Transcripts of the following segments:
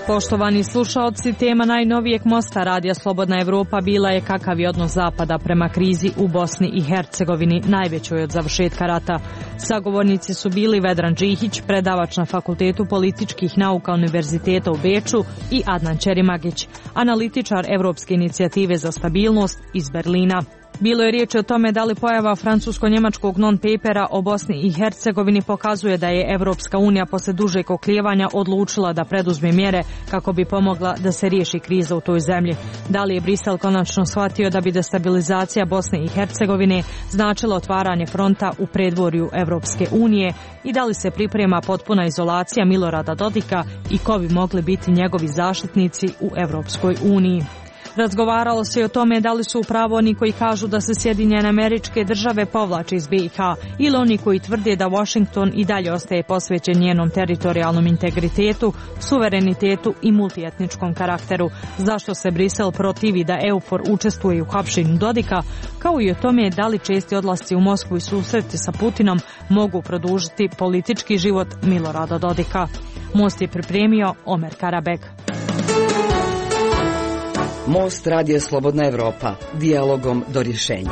Poštovani slušaoci, tema najnovijeg mosta Radija Slobodna Evropa bila je kakav je odnos Zapada prema krizi u Bosni i Hercegovini, najvećoj od završetka rata. Sagovornici su bili Vedran Džihić, predavač na Fakultetu političkih nauka Univerziteta u Beču, i Adnan Ćerimagić, analitičar Evropske inicijative za stabilnost iz Berlina. Bilo je riječ o tome da li pojava francusko-njemačkog non-papera o Bosni i Hercegovini pokazuje da je Evropska unija posle dužeg oklijevanja odlučila da preduzme mjere kako bi pomogla da se riješi kriza u toj zemlji. Da li je Brisel konačno shvatio da bi destabilizacija Bosne i Hercegovine značila otvaranje fronta u predvorju Evropske unije i da li se priprema potpuna izolacija Milorada Dodika i ko bi mogli biti njegovi zaštitnici u Evropskoj uniji. Razgovaralo se i o tome da li su upravo oni koji kažu da se Sjedinjene Američke Države povlače iz BiH ili oni koji tvrde da Washington i dalje ostaje posvećen njenom teritorijalnom integritetu, suverenitetu i multietničkom karakteru. Zašto se Brisel protivi da EUFOR učestvuje u hapšenju Dodika, kao i o tome da li česti odlasci u Moskvu i susreti sa Putinom mogu produžiti politički život Milorada Dodika. Most je pripremio Omer Karabek. Most Radija Slobodna Evropa, dijalogom do rješenja.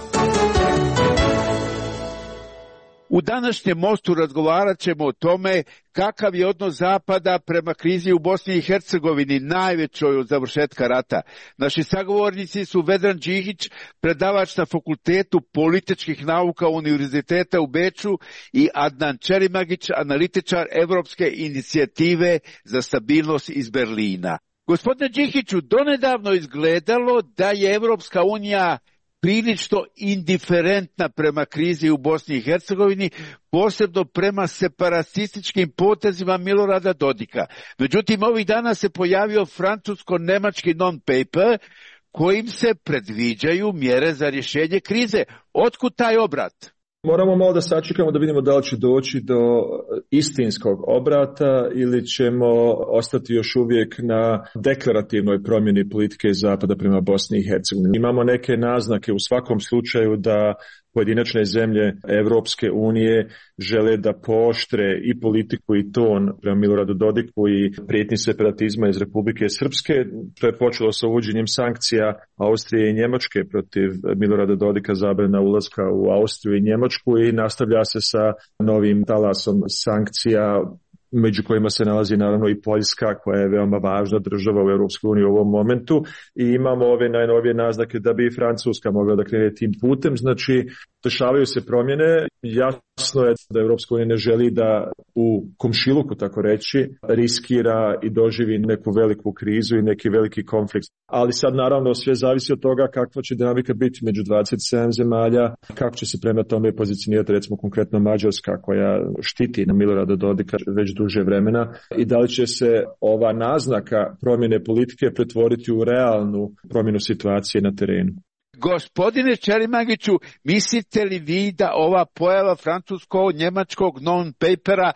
U današnjem mostu razgovarat ćemo o tome kakav je odnos Zapada prema krizi u Bosni i Hercegovini, najvećoj od završetka rata. Naši sagovornici su Vedran Džihić, predavač na Fakultetu političkih nauka Univerziteta u Beču, i Adnan Ćerimagić, analitičar Evropske inicijative za stabilnost iz Berlina. Gospodine Džihiću, donedavno izgledalo da je Evropska unija prilično indiferentna prema krizi u Bosni i Hercegovini, posebno prema separatističkim potezima Milorada Dodika. Međutim, ovih dana se pojavio francusko-nemački non-paper kojim se predviđaju mjere za rješenje krize. Otkud taj obrat? Moramo malo da sačekamo da vidimo da li će doći do istinskog obrata ili ćemo ostati još uvijek na deklarativnoj promjeni politike Zapada prema Bosni i Hercegovini. Imamo neke naznake u svakom slučaju da pojedinačne zemlje Evropske unije žele da pooštre i politiku i ton prema Miloradu Dodiku i prijetnji separatizma iz Republike Srpske. To je počelo sa uvođenjem sankcija Austrije i Njemačke protiv Milorada Dodika, zabrana ulaska u Austriju i Njemačku, i nastavlja se sa novim talasom sankcija, među kojima se nalazi naravno i Poljska, koja je veoma važna država u Europskoj uniji u ovom momentu, i imamo ove najnovije naznake da bi i Francuska mogla da krene tim putem. Znači, dešavaju se promjene. Jasno je da Europska unija ne želi da u komšiluku, tako reći, riskira i doživi neku veliku krizu i neki veliki konflikt. Ali sad naravno sve zavisi od toga kakva će dinamika biti među 27 zemalja, kako će se prema tome pozicionirati recimo konkretno Mađarska, koja štiti na Milorada Dodika već duže vremena, i da li će se ova naznaka promjene politike pretvoriti u realnu promjenu situacije na terenu. Gospodine Ćerimagiću, mislite li vi da ova pojava francusko-njemačkog non-papera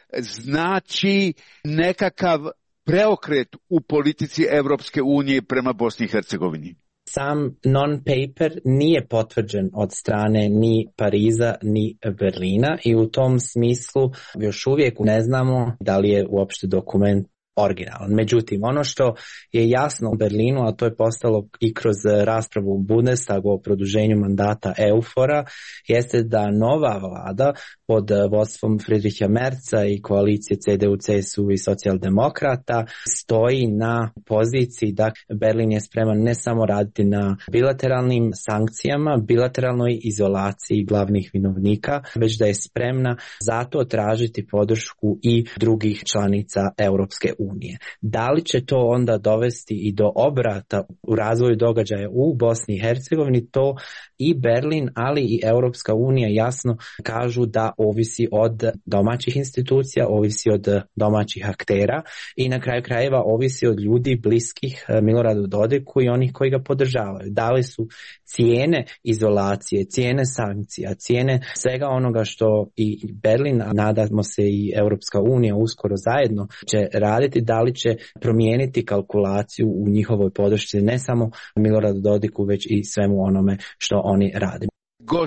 znači nekakav preokret u politici Evropske unije prema Bosni i Hercegovini? Sam non-paper nije potvrđen od strane ni Pariza ni Berlina i u tom smislu još uvijek ne znamo da li je uopšte dokument originalan. Međutim, ono što je jasno u Berlinu, a to je postalo i kroz raspravu u Bundestagu o produženju mandata EUFOR-a, jeste da nova vlada pod vodstvom Friedricha Merza i koalicije CDU, CSU i socijaldemokrata stoji na poziciji da Berlin je spreman ne samo raditi na bilateralnim sankcijama, bilateralnoj izolaciji glavnih vinovnika, već da je spremna zato tražiti podršku i drugih članica Europske unije. Da li će to onda dovesti i do obrata u razvoju događaja u Bosni i Hercegovini, to i Berlin, ali i Europska unija jasno kažu da ovisi od domaćih institucija, ovisi od domaćih aktera i na kraju krajeva ovisi od ljudi bliskih Miloradu Dodiku i onih koji ga podržavaju. Da li su cijene izolacije, cijene sankcija, cijene svega onoga što i Berlin, a nadamo se i Europska unija uskoro zajedno će raditi, da li će promijeniti kalkulaciju u njihovoj podršci ne samo Miloradu Dodiku, već i svemu onome što oni rade.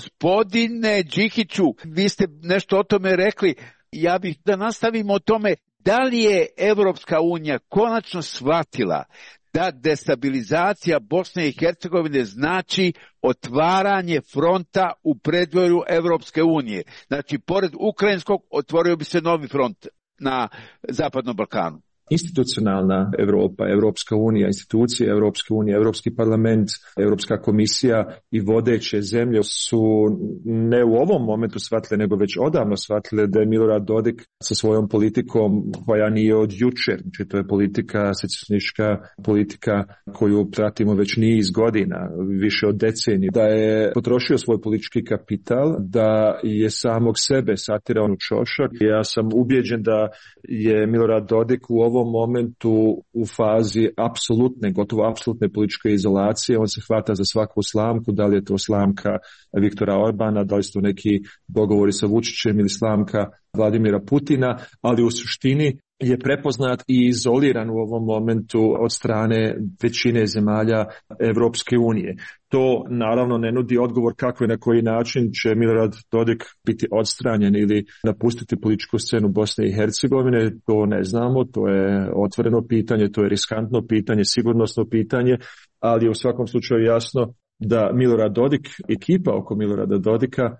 Gospodine Džihiću, vi ste nešto o tome rekli. Ja bih da nastavimo o tome Da li je Evropska unija konačno shvatila da destabilizacija Bosne i Hercegovine znači otvaranje fronta u predvorju Evropske unije? Znači, pored ukrajinskog otvorio bi se novi front na Zapadnom Balkanu. Institucionalna Europa, Evropska unija, institucije Evropske unije, Evropski parlament, Europska komisija i vodeće zemlje su ne u ovom momentu shvatile, nego već odavno shvatile da je Milorad Dodik sa svojom politikom koja nije od jučer, znači to je politika, secesionistička politika koju pratimo već niz godina, više od decenija, da je potrošio svoj politički kapital, da je samog sebe satirao u čošak. Ja sam ubijeđen da je Milorad Dodik u ovom momentu u fazi apsolutne, gotovo apsolutne političke izolacije. On se hvata za svaku slamku, da li je to slamka Viktora Orbana, da li su to neki dogovori sa Vučićem ili slamka Vladimira Putina, ali u suštini je prepoznat i izoliran u ovom momentu od strane većine zemalja Evropske unije. To naravno ne nudi odgovor kako i na koji način će Milorad Dodik biti odstranjen ili napustiti političku scenu Bosne i Hercegovine. To ne znamo, to je otvoreno pitanje, to je riskantno pitanje, sigurnosno pitanje, ali je u svakom slučaju jasno da Milorad Dodik, ekipa oko Milorada Dodika,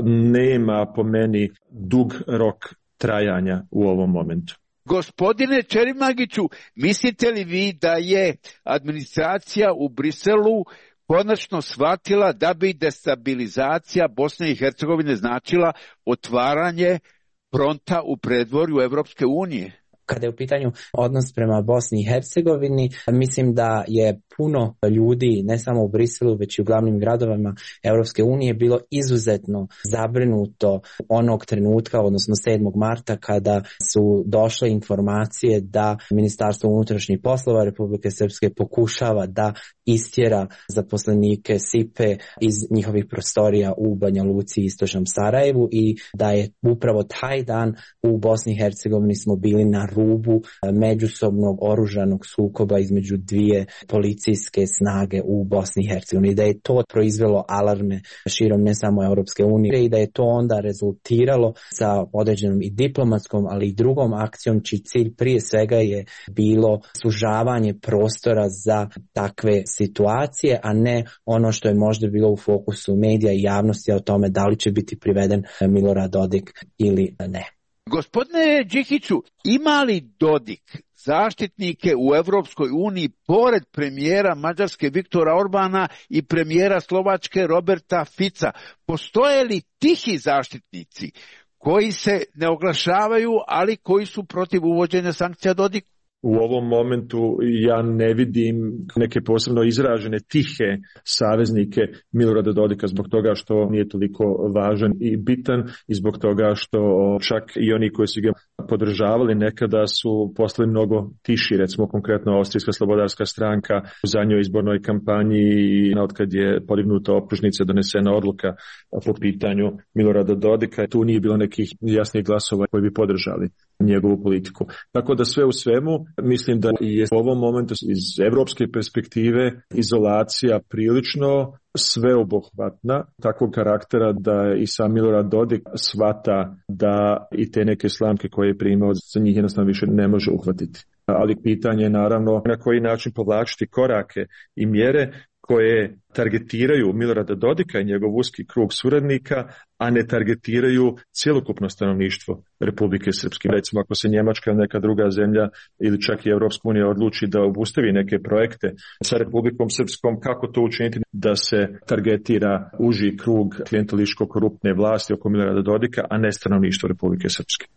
nema po meni dug rok trajanja u ovom momentu. Gospodine Čerimagiću, mislite li vi da je administracija u Briselu konačno shvatila da bi destabilizacija Bosne i Hercegovine značila otvaranje fronta u predvorju Evropske unije? Kada je u pitanju odnos prema Bosni i Hercegovini, mislim da je puno ljudi, ne samo u Briselu, već i u glavnim gradovima Europske unije, bilo izuzetno zabrinuto onog trenutka, odnosno 7. marta, kada su došle informacije da Ministarstvo unutrašnjih poslova Republike Srpske pokušava da istjera zaposlenike SIPE iz njihovih prostorija u Banja Luci i istočnom Sarajevu i da je upravo taj dan u Bosni i Hercegovini smo bili na rubu međusobnog oružanog sukoba između dvije policijske snage u Bosni i Hercegovini. Da je to proizvelo alarme širom ne samo Europske unije i da je to onda rezultiralo sa određenom i diplomatskom, ali i drugom akcijom čiji cilj prije svega je bilo sužavanje prostora za takve situacije, a ne ono što je možda bilo u fokusu medija i javnosti o tome da li će biti priveden Milorad Dodik ili ne. Gospodine Đikiću, ima li Dodik zaštitnike u Evropskoj uniji pored premijera Mađarske Viktora Orbana i premijera Slovačke Roberta Fica? Postoje li tihi zaštitnici koji se ne oglašavaju, ali koji su protiv uvođenja sankcija Dodiku? U ovom momentu ja ne vidim neke posebno izražene tihe saveznike Milorada Dodika zbog toga što nije toliko važan i bitan i zbog toga što čak i oni koji su ga podržavali nekada su postali mnogo tiši, recimo konkretno Austrijska slobodarska stranka u zadnjoj izbornoj kampanji i otkad je podignuta optužnica, donesena odluka po pitanju Milorada Dodika. Tu nije bilo nekih jasnih glasova koji bi podržali njegovu politiku. Tako da sve u svemu mislim da je u ovom momentu iz evropske perspektive izolacija prilično sveobuhvatna, takvog karaktera da i sam Milorad Dodik shvata da i te neke slamke koje je primao za njih jednostavno više ne može uhvatiti. Ali pitanje je naravno na koji način povlačiti korake i mjere koje targetiraju Milorada Dodika i njegov uski krug suradnika, a ne targetiraju cjelokupno stanovništvo Republike Srpske. Recimo ako se Njemačka ili neka druga zemlja ili čak i Evropska unija odluči da obustavi neke projekte sa Republikom Srpskom, kako to učiniti da se targetira uži krug klijentelističko-koruptne vlasti oko Milorada Dodika, a ne stanovništvo Republike Srpske.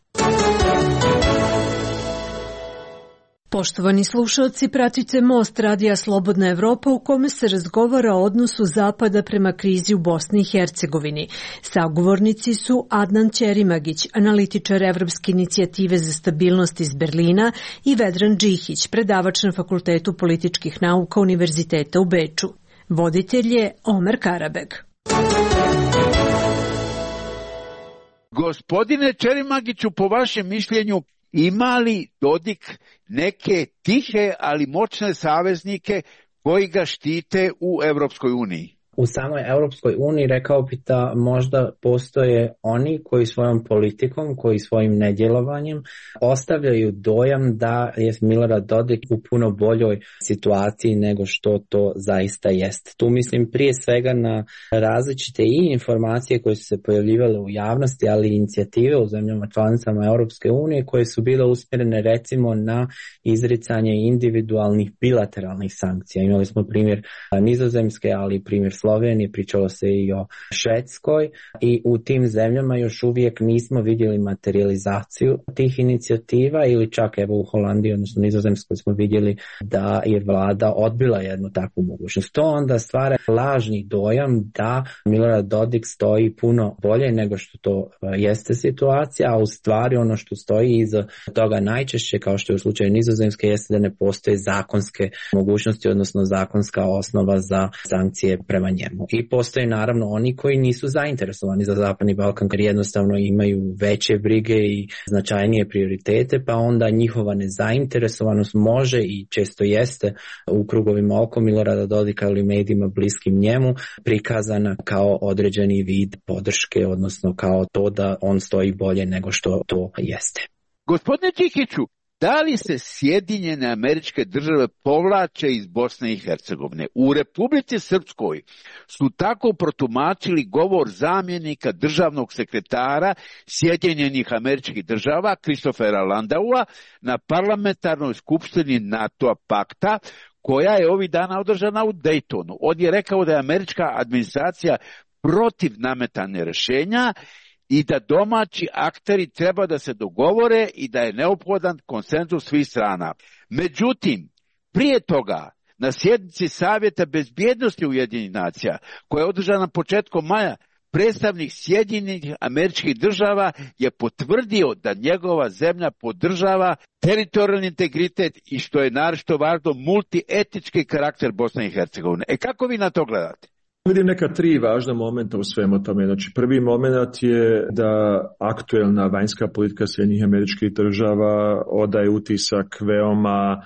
Poštovani slušalci, pratite Most Radija Slobodna Evropa u kome se razgovara o odnosu Zapada prema krizi u Bosni i Hercegovini. Sagovornici su Adnan Ćerimagić, analitičar Evropske inicijative za stabilnost iz Berlina, i Vedran Đihić, predavač na Fakultetu političkih nauka Univerziteta u Beču. Voditelj je Omer Karabeg. Gospodine Ćerimagiću, po vašem mišljenju, ima li Dodik neke tihe, ali moćne saveznike koji ga štite u Evropskoj uniji? U samoj Europskoj uniji rekao bi da možda postoje oni koji svojom politikom, koji svojim nedjelovanjem ostavljaju dojam da je Milorad Dodik u puno boljoj situaciji nego što to zaista jest. Tu mislim prije svega na različite i informacije koje su se pojavljivale u javnosti, ali i inicijative u zemljama članicama Europske unije koje su bile usmjerene recimo na izricanje individualnih bilateralnih sankcija. Imali smo primjer Nizozemske, ali i primjer Slovenije, pričalo se i o Švedskoj i u tim zemljama još uvijek nismo vidjeli materializaciju tih inicijativa ili čak evo u Holandiji, odnosno Nizozemskoj smo vidjeli da je vlada odbila jednu takvu mogućnost. To onda stvara lažni dojam da Milorad Dodik stoji puno bolje nego što to jeste situacija, a u stvari ono što stoji iza toga najčešće, kao što je u slučaju Nizozemske, jeste da ne postoje zakonske mogućnosti, odnosno zakonska osnova za sankcije prema njemu. I postoje naravno oni koji nisu zainteresovani za Zapadni Balkan, jer jednostavno imaju veće brige i značajnije prioritete, pa onda njihova nezainteresovanost može i često jeste u krugovima oko Milorada Dodika ili medijima bliskim njemu prikazana kao određeni vid podrške, odnosno kao to da on stoji bolje nego što to jeste. Gospodine Čikiću, da li se Sjedinjene Američke Države povlače iz Bosne i Hercegovine? U Republici Srpskoj su tako protumačili govor zamjenika državnog sekretara Sjedinjenih Američkih Država Christophera Landaua na parlamentarnoj skupštini NATO pakta koja je ovih dana održana u Daytonu. On je rekao da je američka administracija protiv nametanja rješenja i da domaći akteri treba da se dogovore i da je neophodan konsenzus svih strana. Međutim, prije toga, na sjednici Savjeta bezbjednosti Ujedinjenih nacija, koja je održana početkom maja, predstavnik Sjedinjenih Američkih Država je potvrdio da njegova zemlja podržava teritorijalni integritet i, što je naročito važno, multietnički karakter Bosne i Hercegovine. Kako vi na to gledate? Vidim neka tri važna momenta u svemu tome. Znači, prvi moment je da aktuelna vanjska politika Sjedinjenih Američkih Država odaje utisak veoma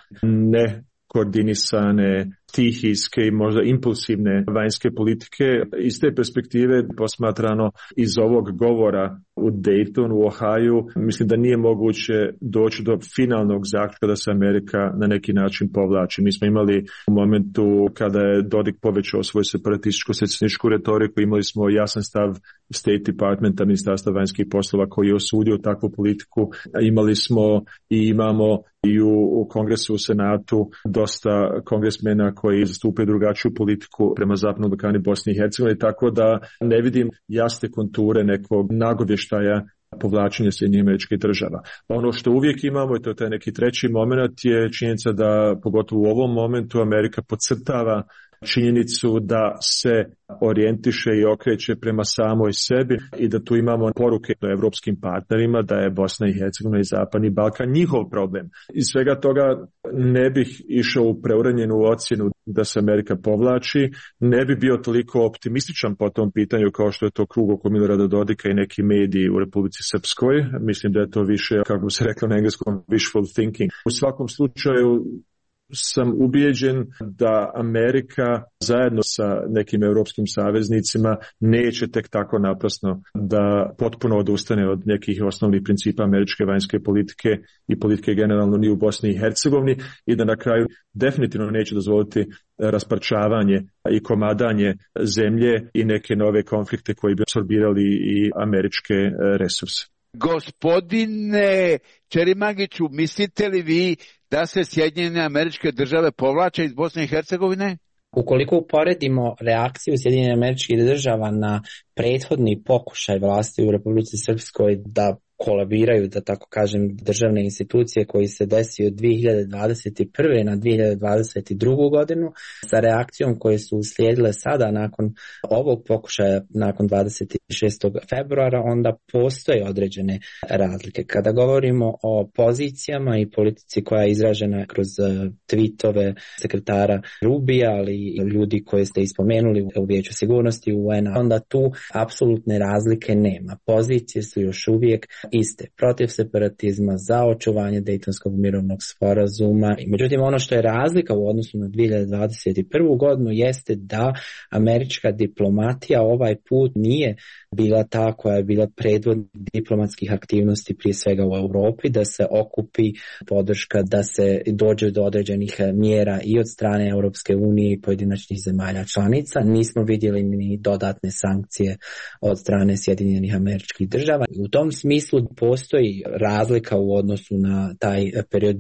nekoordinisane, stihijske i možda impulsivne vanjske politike. Iz te perspektive posmatrano iz ovog govora u Daytonu, u Ohaju, mislim da nije moguće doći do finalnog zaključka da se Amerika na neki način povlači. Mi smo imali u momentu kada je Dodik povećao svoju separatističko-secesionističku retoriku, imali smo jasan stav State Departmenta, Ministarstva vanjskih poslova koji je osudio takvu politiku. Imali smo i imamo i u Kongresu, u Senatu dosta kongresmena koji zastupaju drugačiju politiku prema Zapadnom Balkanu i Bosni i Hercegovini, tako da ne vidim jasne konture nekog nagovještaja povlačenja Sjedinjenih Američkih Država. Ono što uvijek imamo, i to je taj neki treći moment, je činjenica da, pogotovo u ovom momentu, Amerika podcrtava činjenicu da se orijentiše i okreće prema samoj sebi i da tu imamo poruke evropskim partnerima da je Bosna i Hercegovina i Zapadni Balkan njihov problem. Iz svega toga ne bih išao u preuranjenu ocjenu da se Amerika povlači, ne bi bio toliko optimističan po tom pitanju kao što je to krug oko Milorada Dodika i neki mediji u Republici Srpskoj. Mislim da je to više, kako se reklo na engleskom, wishful thinking. U svakom slučaju sam ubijeđen da Amerika zajedno sa nekim europskim saveznicima neće tek tako naprasno da potpuno odustane od nekih osnovnih principa američke vanjske politike i politike generalno ni u Bosni i Hercegovini i da na kraju definitivno neće dozvoliti rasparčavanje i komadanje zemlje i neke nove konflikte koji bi apsorbirali i američke resurse. Gospodine Čerimagiću, mislite li vi da se Sjedinjene Američke Države povlače iz Bosne i Hercegovine? Ukoliko uporedimo reakciju Sjedinjenih Američkih Država na prethodni pokušaj vlasti u Republici Srpskoj da kolabiraju, da tako kažem, državne institucije koji se desio od 2021. na 2022. godinu sa reakcijom koje su uslijedile sada nakon ovog pokušaja, nakon 26. februara, onda postoje određene razlike. Kada govorimo o pozicijama i politici koja je izražena kroz tweetove sekretara Rubija, ali i ljudi koje ste ispomenuli u Vijeću sigurnosti UN-a, onda tu apsolutne razlike nema. Pozicije su još uvijek iste, protiv separatizma, za očuvanje Dejtonskog mirovnog sporazuma. Međutim, ono što je razlika u odnosu na 2021. godinu jeste da američka diplomatija ovaj put nije bila ta koja je bila predvodnik diplomatskih aktivnosti prije svega u Europi, da se okupi podrška, da se dođe do određenih mjera i od strane Europske unije i pojedinačnih zemalja članica. Nismo vidjeli ni dodatne sankcije od strane Sjedinjenih Američkih Država. U tom smislu postoji razlika u odnosu na taj period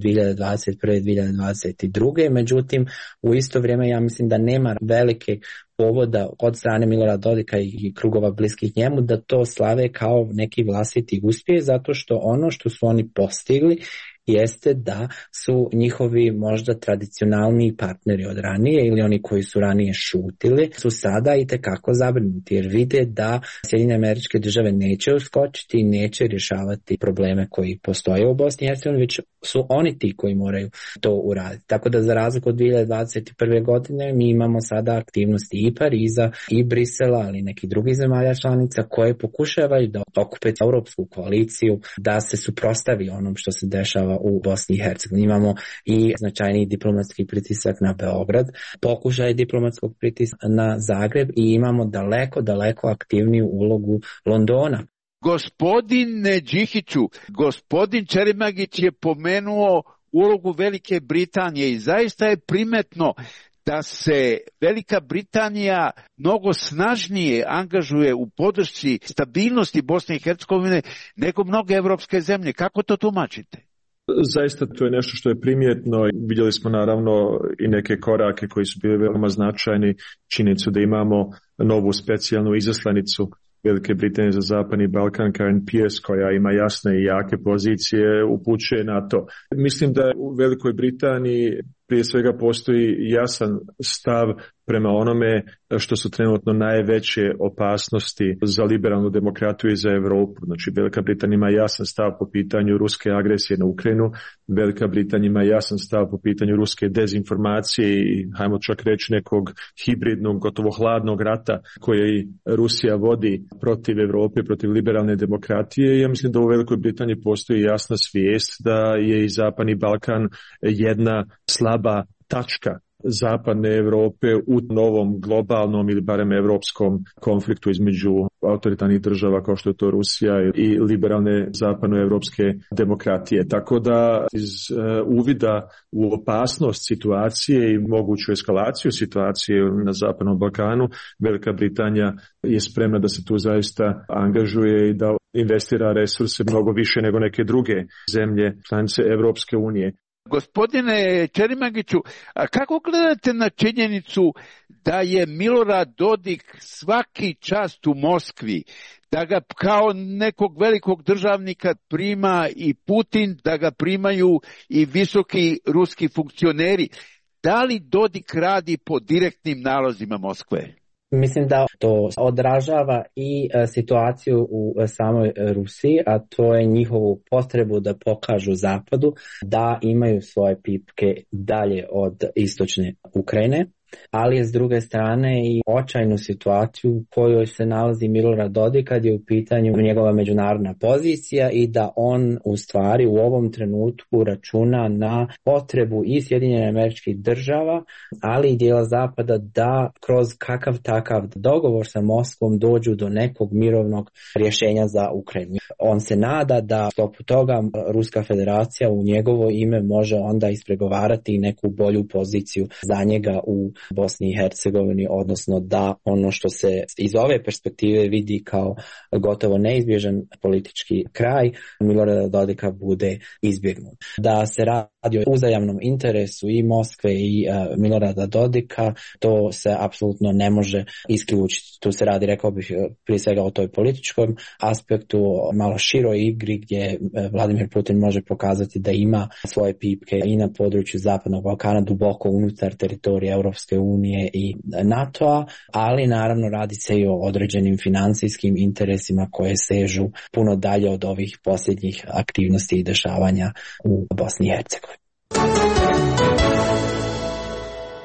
2021-2022. Međutim, u isto vrijeme ja mislim da nema velike povoda od strane Milorada Dodika i krugova bliskih njemu da to slave kao neki vlastiti uspjeh, zato što ono što su oni postigli jeste da su njihovi možda tradicionalni partneri od ranije ili oni koji su ranije šutili su sada itekako zabrinuti jer vide da Sjedinjene Američke Države neće uskočiti i neće rješavati probleme koji postoje u Bosni i Hercegovini, već su oni ti koji moraju to uraditi. Tako da za razliku od 2021. godine mi imamo sada aktivnosti i Pariza i Brisela, ali i nekih drugih zemalja članica koje pokušavaju da okupe europsku koaliciju, da se suprotstavi onom što se dešava u Bosni i Hercegovini. Imamo i značajni diplomatski pritisak na Beograd, pokušaj diplomatskog pritiska na Zagreb i imamo daleko aktivniju ulogu Londona. Gospodine Đikiću, gospodin Čerimagić je pomenuo ulogu Velike Britanije i zaista je primetno da se Velika Britanija mnogo snažnije angažuje u podršci stabilnosti Bosne i Hercegovine nego mnoge evropske zemlje. Kako to tumačite? Zaista to je nešto što je primjetno. Vidjeli smo naravno i neke korake koji su bili veoma značajni. Činjenicu da imamo novu specijalnu izaslanicu Velike Britanije za Zapadni Balkan, Karen Pierce, koja ima jasne i jake pozicije, upućuje na to. Mislim da u Velikoj Britaniji prije svega postoji jasan stav prema onome što su trenutno najveće opasnosti za liberalnu demokratiju i za Europu. Znači, Velika Britanija ima jasan stav po pitanju ruske agresije na Ukrajinu, Velika Britanija ima jasan stav po pitanju ruske dezinformacije i, hajmo čak reći, nekog hibridnog, gotovo hladnog rata koji Rusija vodi protiv Europe, protiv liberalne demokratije. Ja mislim da u Velikoj Britaniji postoji jasna svijest da je i Zapadni Balkan jedna slaba tačka Zapadne Europe u novom globalnom ili barem europskom konfliktu između autoritarnih država kao što je to Rusija i liberalne zapadnoevropske demokratije. Tako da iz uvida u opasnost situacije i moguću eskalaciju situacije na Zapadnom Balkanu, Velika Britanija je spremna da se tu zaista angažuje i da investira resurse mnogo više nego neke druge zemlje članice Europske unije. Gospodine Čerimagiću, a kako gledate na činjenicu da je Milorad Dodik svaki čast u Moskvi, da ga kao nekog velikog državnika prima i Putin, da ga primaju i visoki ruski funkcioneri? Da li Dodik radi po direktnim nalozima Moskve? Mislim da to odražava i situaciju u samoj Rusiji, a to je njihovu potrebu da pokažu Zapadu da imaju svoje pipke dalje od istočne Ukrajine, ali je s druge strane i očajnu situaciju u kojoj se nalazi Milorad Dodik kad je u pitanju njegova međunarodna pozicija i da on u stvari u ovom trenutku računa na potrebu i Sjedinjenih Američkih Država, ali i dijela Zapada da kroz kakav takav dogovor sa Moskvom dođu do nekog mirovnog rješenja za Ukrajinu. On se nada da sklopu toga Ruska federacija u njegovo ime može onda ispregovarati neku bolju poziciju za njega u Bosni i Hercegovini, odnosno da ono što se iz ove perspektive vidi kao gotovo neizbježan politički kraj Milorada Dodika bude izbjegnut. Da se radi o uzajamnom interesu i Moskve i Milorada Dodika, to se apsolutno ne može isključiti. Tu se radi, rekao bih, prije svega o toj političkom aspektu, malo široj igri gdje Vladimir Putin može pokazati da ima svoje pipke i na području Zapadnog Balkana, duboko unutar teritorija Europske unije i NATO-a, ali naravno radi se i o određenim financijskim interesima koje sežu puno dalje od ovih posljednjih aktivnosti i dešavanja u Bosni i Hercegovini.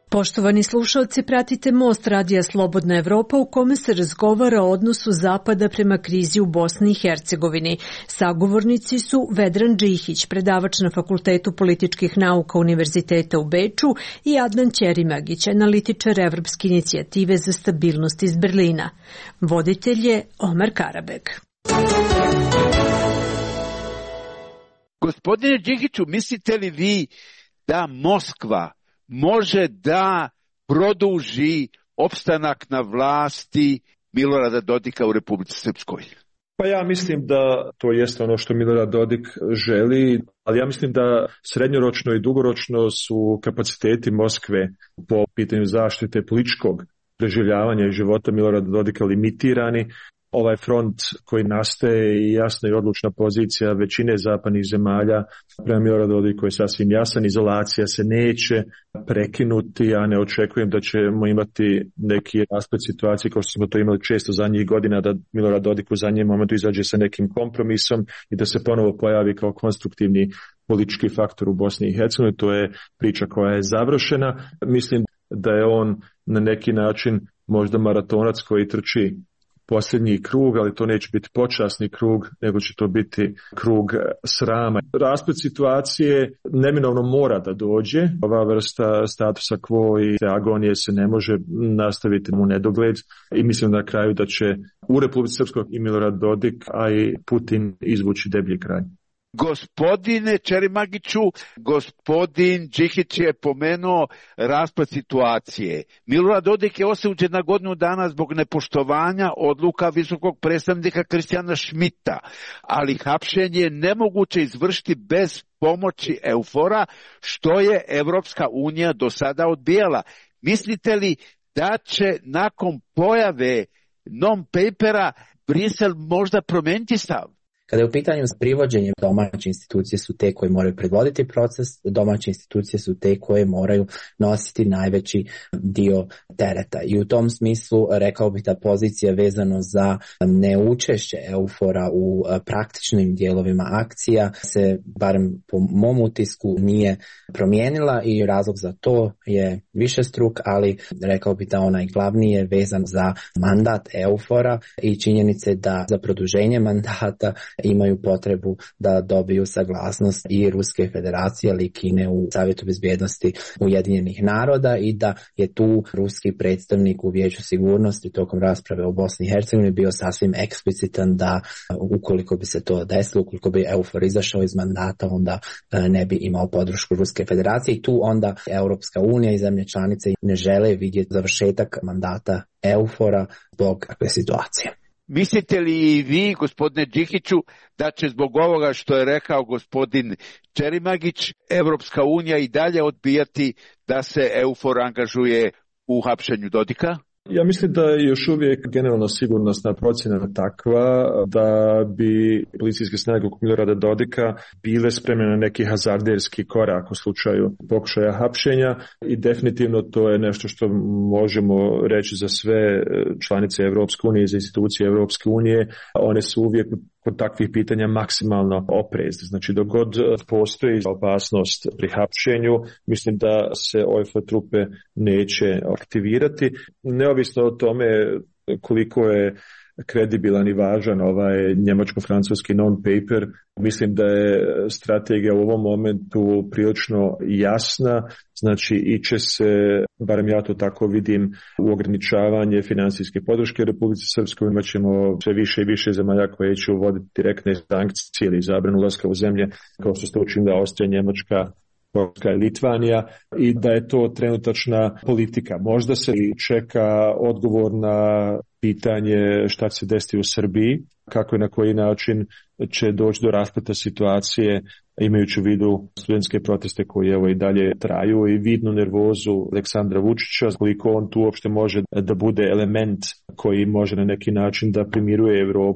Poštovani slušalci, pratite Most radija Slobodna Evropa u kome se razgovara o odnosu Zapada prema krizi u Bosni i Hercegovini. Sagovornici su Vedran Džihić, predavač na Fakultetu političkih nauka Univerziteta u Beču, i Adnan Ćerimagić, analitičar Evropske inicijative za stabilnost iz Berlina. Voditelj je Omer Karabeg. Gospodine Džihiću, mislite li vi da Moskva može da produži opstanak na vlasti Milorada Dodika u Republici Srpskoj? Pa ja mislim da to jeste ono što Milorad Dodik želi, ali ja mislim da srednjoročno i dugoročno su kapaciteti Moskve po pitanju zaštite političkog preživljavanja i života Milorada Dodika limitirani. Ovaj front koji nastaje i jasna i odlučna pozicija većine zapadnih zemalja prema Miloradu Dodiku je sasvim jasan. Izolacija se neće prekinuti, ja ne očekujem da ćemo imati neki rasplet situacije kao što smo to imali često zadnjih godina, da Milorad Dodik u zadnjem momentu izađe sa nekim kompromisom i da se ponovo pojavi kao konstruktivni politički faktor u Bosni i Hercegovini. To je priča koja je završena. Mislim da je on na neki način možda maratonac koji trči posljednji krug, ali to neće biti počasni krug, nego će to biti krug srama. Rasplet situacije neminovno mora da dođe. Ova vrsta statusa quo i agonije se ne može nastaviti u nedogled i mislim na kraju da će u Republici Srpskoj i Milorad Dodik, a i Putin izvući deblji kraj. Gospodine Ćerimagiću, gospodin Džihić je pomenuo raspad situacije. Milorad Dodik je osuđen na godinu dana zbog nepoštovanja odluka visokog predstavnika Kristijana Šmita, ali hapšenje je nemoguće izvršiti bez pomoći EUFOR-a, što je Evropska unija do sada odbijala. Mislite li da će nakon pojave non-papera Brisel možda promijeniti stav? Kada je u pitanju privođenje, domaće institucije su te koje moraju predvoditi proces, domaće institucije su te koje moraju nositi najveći dio tereta. I u tom smislu rekao bih da pozicija vezano za neučešće EUFOR-a u praktičnim dijelovima akcija se, barem po mom utisku, nije promijenila i razlog za to je višestruk, ali rekao bih da onaj glavni je vezan za mandat EUFOR-a i činjenice da za produženje mandata imaju potrebu da dobiju saglasnost i Ruske federacije, ali i Kine u Savjetu bezbjednosti Ujedinjenih naroda i da je tu ruski predstavnik u Vijeću sigurnosti tokom rasprave o Bosni i Hercegovini bio sasvim eksplicitan da ukoliko bi se to desilo, ukoliko bi EUFOR izašao iz mandata, onda ne bi imao podršku Ruske federacije i tu onda Europska unija i zemlje članice ne žele vidjeti završetak mandata EUFOR-a zbog takve situacije. Mislite li i vi, gospodine Džihiću, da će zbog ovoga što je rekao gospodin Ćerimagić, Evropska unija i dalje odbijati da se EUFOR angažuje u hapšenju Dodika? Ja mislim da je još uvijek generalno sigurnosna procjena takva da bi policijske snage oko Milorada Dodika bile spremne na neki hazarderski korak u slučaju pokušaja hapšenja i definitivno to je nešto što možemo reći za sve članice Evropske unije i za institucije Evropske unije. One su uvijek kod takvih pitanja maksimalno oprezne. Znači, dok god postoji opasnost pri hapšenju, mislim da se OFO trupe neće aktivirati. Neovisno o tome koliko je kredibilan i važan ovaj njemačko-francuski non-paper, mislim da je strategija u ovom momentu prilično jasna, znači iće se, barem ja to tako vidim, u ograničavanje financijske podrške Republici Srpskoj. Imat ćemo sve više i više zemalja koje će uvoditi direktne sankcije ili zabranu ulaska u zemlje, kao što ste učinili Austrija, Njemačka, Poljska i Litvanija, i da je to trenutačna politika. Možda se čeka odgovor na pitanje šta će se desiti u Srbiji, kako i na koji način će doći do raspleta situacije, imajući u vidu studentske proteste koji evo i dalje traju i vidnu nervozu Aleksandra Vučića, koliko on tu uopšte može da bude element koji može na neki način da primiruje Europu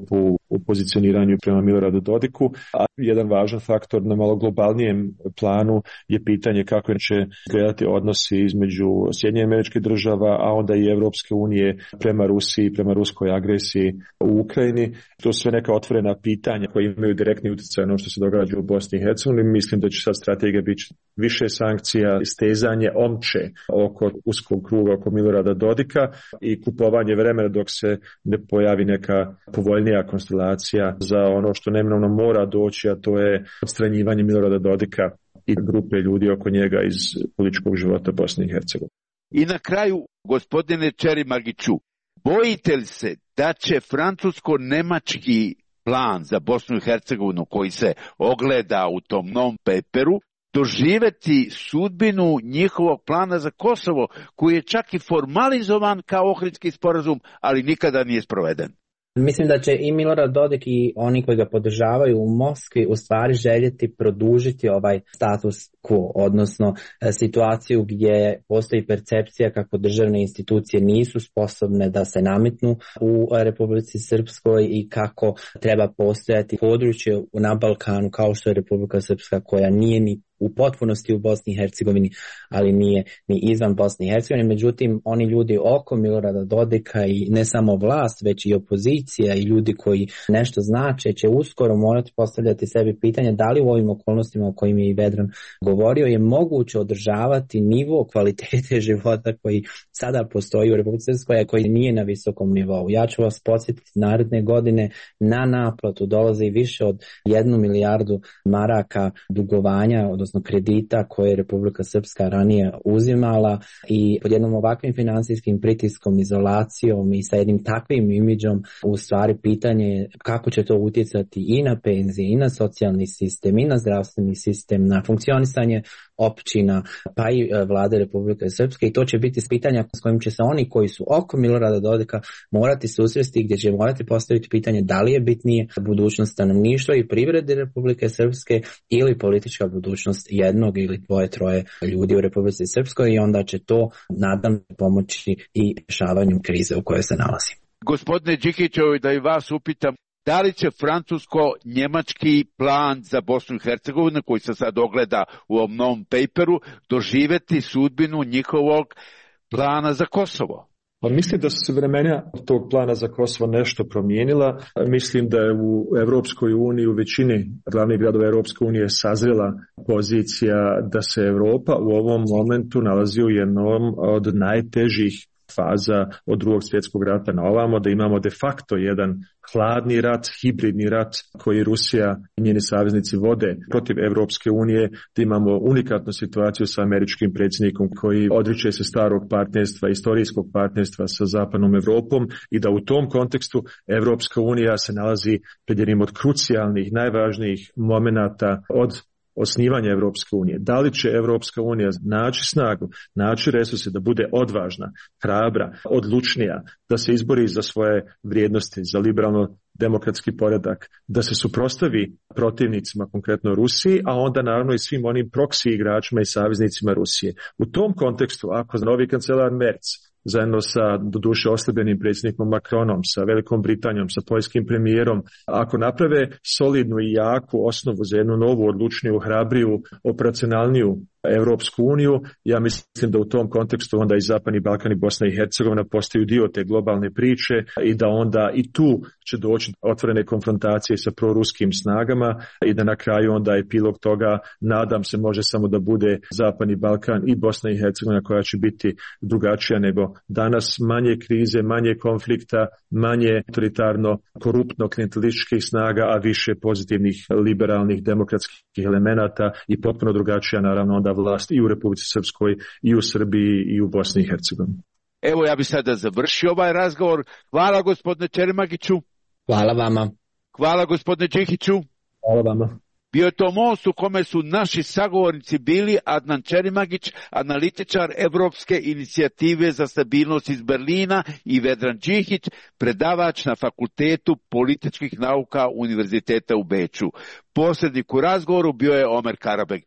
u pozicioniranju prema Miloradu Dodiku, a jedan važan faktor na malo globalnijem planu je pitanje kako će izgledati odnosi između Sjedinjenih Američkih Država, a onda i Europske unije prema Rusiji, prema ruskoj agresiji u Ukrajini. To su sve neka otvorena pitanja koje imaju direktni utjecaj na ono što se događa u Bosni i Hercegovini. Mislim da će sad strategija biti više sankcija, stezanje omče oko uskog kruga oko Milorada Dodika i kupovanje vremena dok se ne pojavi neka povoljnija konstelacija za ono što neminovno mora doći, a to je odstranjivanje Milorada Dodika i grupe ljudi oko njega iz političkog života Bosne i Hercegovine. I na kraju, gospodine Čerimagiću, bojite li se da će francusko-nemački plan za Bosnu i Hercegovinu koji se ogleda u tom non-paperu doživjeti sudbinu njihovog plana za Kosovo, koji je čak i formalizovan kao Ohridski sporazum, ali nikada nije sproveden? Mislim da će i Milorad Dodik i oni koji ga podržavaju u Moskvi u stvari željeti produžiti ovaj status quo, odnosno situaciju gdje postoji percepcija kako državne institucije nisu sposobne da se nametnu u Republici Srpskoj i kako treba postojati područje na Balkanu kao što je Republika Srpska, koja nije ni u potpunosti u Bosni i Hercegovini, ali nije ni izvan Bosne i Hercegovine. Međutim, oni ljudi oko Milorada Dodika i ne samo vlast, već i opozicija i ljudi koji nešto znače će uskoro morati postavljati sebi pitanje da li u ovim okolnostima o kojim je i Vedran govorio je moguće održavati nivo kvalitete života koji sada postoji u Republici Srpskoj, a koji nije na visokom nivou. Ja ću vas podsjetiti, naredne godine na naplatu dolazi više od 1 milijardu maraka dugovanja, odnosno kredita koje je Republika Srpska ranije uzimala, i pod jednom ovakvim financijskim pritiskom, izolacijom i sa jednim takvim imidžom u stvari pitanje je kako će to utjecati i na penzije, i na socijalni sistem, i na zdravstveni sistem, na funkcionisanje općina, pa i vlade Republike Srpske, i to će biti pitanja s kojim će se oni koji su oko Milorada Dodika morati susresti, gdje će morati postaviti pitanje da li je bitnije budućnost stanovništva i privrede Republike Srpske ili politička budućnost jednog ili dvoje, troje ljudi u Republici Srpskoj, i onda će to nadam pomoći i rješavanju krize u kojoj se nalazi. Gospodine Đikićevi, da i vas upitam, da li će francusko-njemački plan za Bosnu i Hercegovinu, koji se sad ogleda u ovom novom paperu, doživjeti sudbinu njihovog plana za Kosovo? Pa mislim da su se vremena tog plana za Kosovo nešto promijenila. Mislim da je u Europskoj uniji, u većini glavnih gradova Europske unije sazrela pozicija da se Europa u ovom momentu nalazi u jednom od najtežih faza od Drugog svjetskog rata na ovamo, da imamo de facto jedan hladni rat, hibridni rat koji Rusija i njeni saveznici vode protiv Europske unije, da imamo unikatnu situaciju sa američkim predsjednikom koji odriče se starog partnerstva, istorijskog partnerstva sa zapadnom Europom, i da u tom kontekstu Europska unija se nalazi pred jednim od krucijalnih, najvažnijih momenata od osnivanja Europske unije. Da li će Europska unija naći snagu, naći resurse da bude odvažna, hrabra, odlučnija, da se izbori za svoje vrijednosti, za liberalno demokratski poredak, da se suprotstavi protivnicima, konkretno Rusiji, a onda naravno i svim onim proksi igračima i saveznicima Rusije. U tom kontekstu, ako novi kancelar Merz zajedno sa doduše oslabljenim predsjednikom Macronom, sa Velikom Britanijom, sa poljskim premijerom, ako naprave solidnu i jaku osnovu za jednu novu, odlučniju, hrabriju, operacionalniju Europsku uniju, ja mislim da u tom kontekstu onda i Zapadni Balkan i Bosna i Hercegovina postaju dio te globalne priče, i da onda i tu će doći otvorene konfrontacije sa proruskim snagama, i da na kraju onda epilog toga, nadam se, može samo da bude Zapadni Balkan i Bosna i Hercegovina, koja će biti drugačija nego danas, manje krize, manje konflikta, manje autoritarno, koruptno, klijentelističkih snaga, a više pozitivnih, liberalnih, demokratskih elemenata, i potpuno drugačija naravno onda vlast i u Republici Srpskoj, i u Srbiji, i u Bosni i Hercegovini. Evo, ja bih sada završio ovaj razgovor. Hvala gospodine Čerimagiću. Hvala vama. Hvala gospodine Đikiću. Hvala vama. Bio je to most u kome su naši sagovornici bili Adnan Čerimagić, analitičar Evropske inicijative za stabilnost iz Berlina, i Vedran Đikić, predavač na Fakultetu političkih nauka Univerziteta u Beču. Posrednik u razgovoru bio je Omer Karabeg.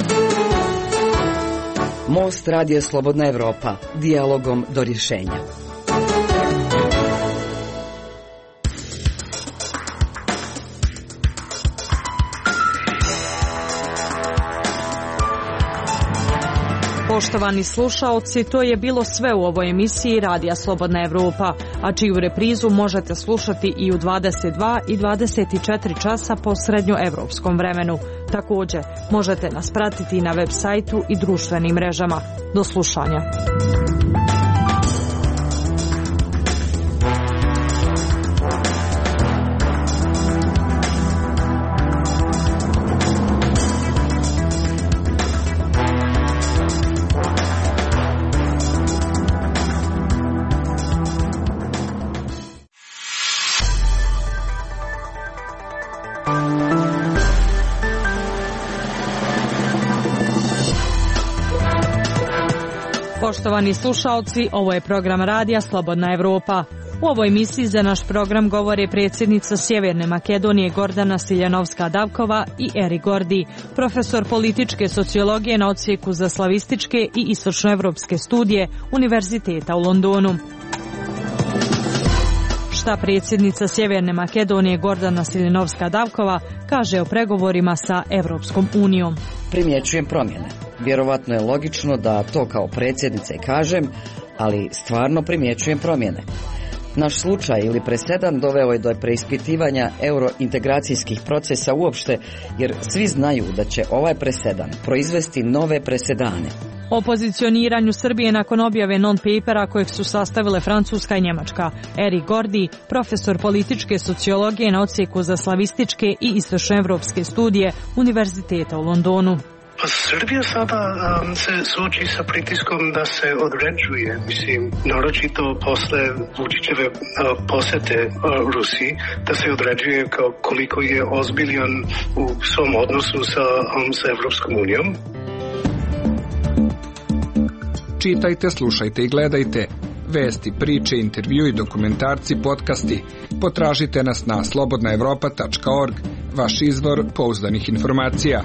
Most radija Slobodna Evropa, dijalogom do rješenja. Poštovani slušaoci, to je bilo sve u ovoj emisiji Radija Slobodna Evropa, a čiju reprizu možete slušati i u 22 i 24 časa po srednjoevropskom vremenu. Također, možete nas pratiti na web sajtu i društvenim mrežama. Do slušanja. Poštovani slušalci, ovo je program Radija Slobodna Evropa. U ovoj emisiji za naš program govore predsjednica Sjeverne Makedonije Gordana Siljanovska-Davkova i Eri Gordi, profesor političke sociologije na odsjeku za slavističke i istočnoevropske studije Univerziteta u Londonu. Šta predsjednica Sjeverne Makedonije Gordana Siljanovska-Davkova kaže o pregovorima sa Evropskom unijom? Primjećujem promjene. Vjerovatno je logično da to kao predsjednica i kažem, ali stvarno primjećujem promjene. Naš slučaj ili presedan doveo je do preispitivanja eurointegracijskih procesa uopšte, jer svi znaju da će ovaj presedan proizvesti nove presedane. O pozicioniranju Srbije nakon objave non-papera kojeg su sastavile Francuska i Njemačka. Eri Gordi, profesor političke sociologije na odsjeku za slavističke i istočnoevropske studije Univerziteta u Londonu. Srbija sada se suoči sa pritiskom da se određuje, naročito posle Vučićeve posete Rusiji, da se određuje koliko je ozbiljan u svom odnosu sa Evropskom unijom. Čitajte, slušajte i gledajte. Vesti, priče, intervjui, dokumentarci, podcasti. Potražite nas na slobodnaevropa.org, vaš izvor pouzdanih informacija.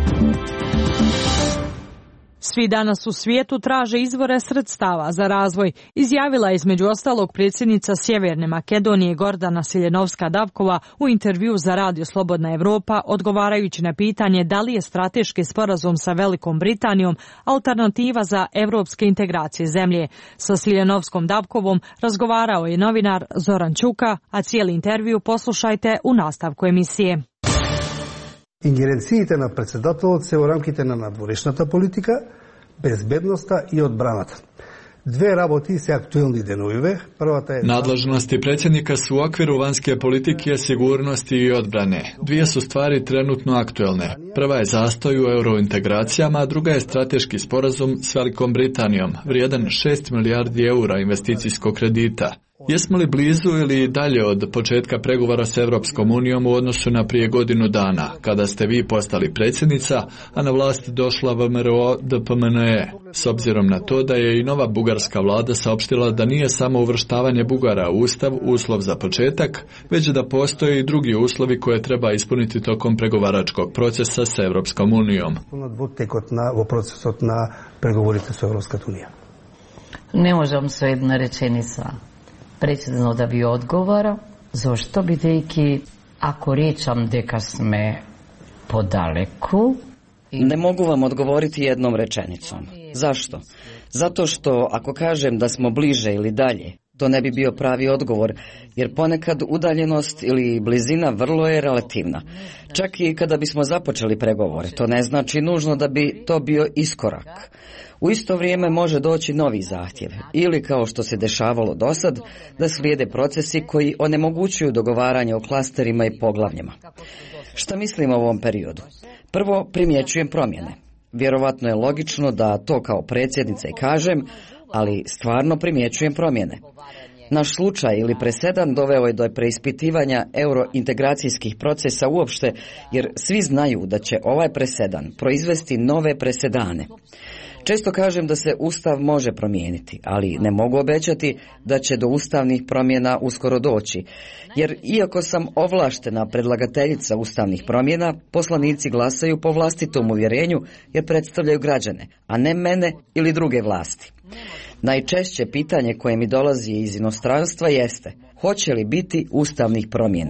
Svi danas u svijetu traže izvore sredstava za razvoj, izjavila je između ostalog predsjednica Sjeverne Makedonije Gordana Siljanovska-Davkova u intervju za Radio Slobodna Evropa, odgovarajući na pitanje da li je strateški sporazum sa Velikom Britanijom alternativa za evropske integracije zemlje. Sa Siljanovskom-Davkovom razgovarao je novinar Zoran Čuka, a cijeli intervju poslušajte u nastavku emisije. Ингеренциите на председателот се во рамките на надворешната политика, безбедноста и одбраната. Две работи се актуелни деновиве. Првата е Nadležnosti predsjednika su u okviru vanjske politike, sigurnosti i odbrane. Dvije su stvari trenutno aktuelne. Prva je zastoj u eurointegracijama, a druga je strateški sporazum s Velikom Britanijom, vrijedan 6 milijardi eura investicijskog kredita. Jesmo li blizu ili dalje od početka pregovora s Evropskom unijom u odnosu na prije godinu dana, kada ste vi postali predsjednica, a na vlast došla VMRO DPMNE, s obzirom na to da je i nova bugarska vlada saopštila da nije samo uvrštavanje Bugara u Ustav uslov za početak, već da postoje i drugi uslovi koje treba ispuniti tokom pregovaračkog procesa s Evropskom unijom. Ne možem sa jedna rečenica precizno da bi odgovarao, zašto бидејќи ako rečam дека сме podaлеку. Ne mogu vam odgovoriti jednom rečenicom. Zašto? Zato što ako kažem da smo bliže ili dalje, to ne bi bio pravi odgovor, jer ponekad udaljenost ili blizina vrlo je relativna. Čak i kada bismo započeli pregovore, to ne znači nužno da bi to bio iskorak. U isto vrijeme može doći novi zahtjev, ili kao što se dešavalo dosad, da slijede procesi koji onemogućuju dogovaranje o klasterima i poglavljima. Šta mislim o ovom periodu? Prvo, primjećujem promjene. Vjerovatno je logično da to kao predsjednica i kažem, ali stvarno primjećujem promjene. Naš slučaj ili presedan doveo je do preispitivanja eurointegracijskih procesa uopšte, jer svi znaju da će ovaj presedan proizvesti nove presedane. Često kažem da se Ustav može promijeniti, ali ne mogu obećati da će do ustavnih promjena uskoro doći, jer iako sam ovlaštena predlagateljica ustavnih promjena, poslanici glasaju po vlastitom uvjerenju jer predstavljaju građane, a ne mene ili druge vlasti. Najčešće pitanje koje mi dolazi iz inostranstva jeste: hoće li biti ustavnih promjena?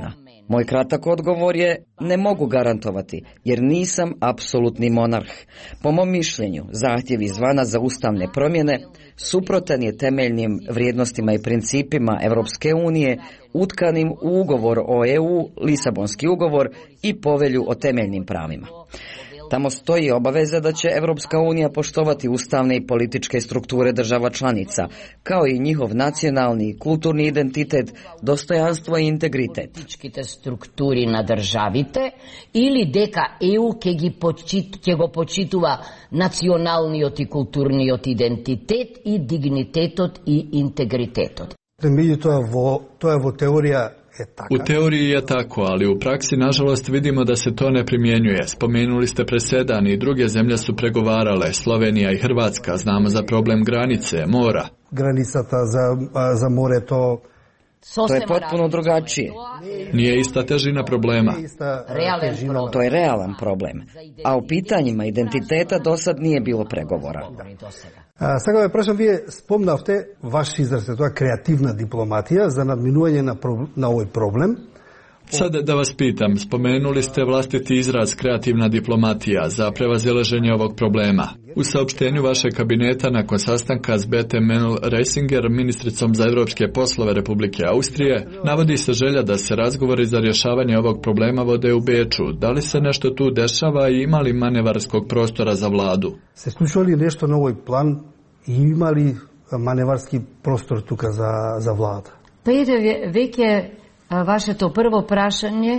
Moj kratak odgovor je ne mogu garantovati, jer nisam apsolutni monarh. Po mom mišljenju, zahtjev izvana za ustavne promjene suprotan je temeljnim vrijednostima i principima Europske unije, utkanim u ugovor o EU, Lisabonski ugovor i povelju o temeljnim pravima. Tamo stoji obaveza da će Europska unija poštovati ustavne i političke strukture država članica, kao i njihov nacionalni i kulturni identitet, dostojanstvo i integritet. Političkite strukturi na državite ili deka EU ke go počituva nacionalniот i kulturniot identitet i dignitetot i integritetot. To je vo teorija. U teoriji je tako, ali u praksi nažalost vidimo da se to ne primjenjuje. Spomenuli ste presedan i druge zemlje su pregovarale, Slovenija i Hrvatska, znamo za problem granice, mora. Granicata za more to je potpuno drugačije. Nije ista težina problema. To je realan problem. A u pitanjima identiteta do sad nije bilo pregovora. Сега ме прашам, вие спомнавте ваш израз, тоа креативна дипломатија за надминување на овој проблем. Sad da vas pitam, spomenuli ste vlastiti izraz kreativna diplomatija za prevazilaženje ovog problema. U saopštenju vašeg kabineta nakon sastanka s Bete Menl-Reisinger, ministricom za evropske poslove Republike Austrije, navodi se želja da se razgovori za rješavanje ovog problema vode u Beču. Da li se nešto tu dešava i ima li manevarskog prostora za vladu? Se случува ли нешто на овој план и има ли маневарски простор тука за влада? Па веќе вашето прво прашање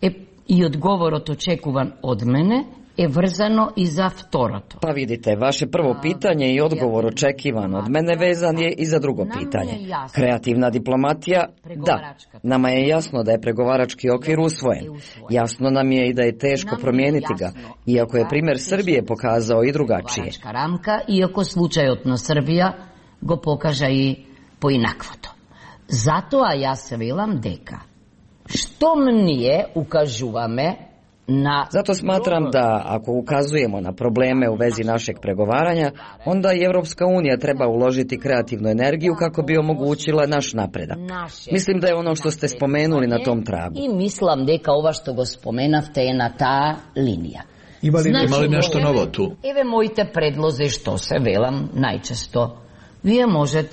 и одговорот очекуван од мене je vrzano i za vtorото. Pa vidite, vaše prvo pitanje i odgovor očekivan od mene vezan je i za drugo pitanje. Kreativna diplomatija, da. Nama je jasno da je pregovarački okvir usvojen. Jasno nam je i da je teško promijeniti ga, iako je primjer Srbije pokazao i drugačije. Рамка, iako slučajotno Srbija go pokaže i poinakvato. Zato ja se velam deka. Što mnije ukažuvame Zato smatram da ako ukazujemo na probleme u vezi našeg pregovaranja, onda i Europska unija treba uložiti kreativnu energiju kako bi omogućila naš napredak. Mislim da je ono što ste spomenuli na tom tragu. I mislim deka ova što go spomenavte je na ta linija. Ima li nešto novo tu? Eve mojte predloze što se velam najčesto. Vi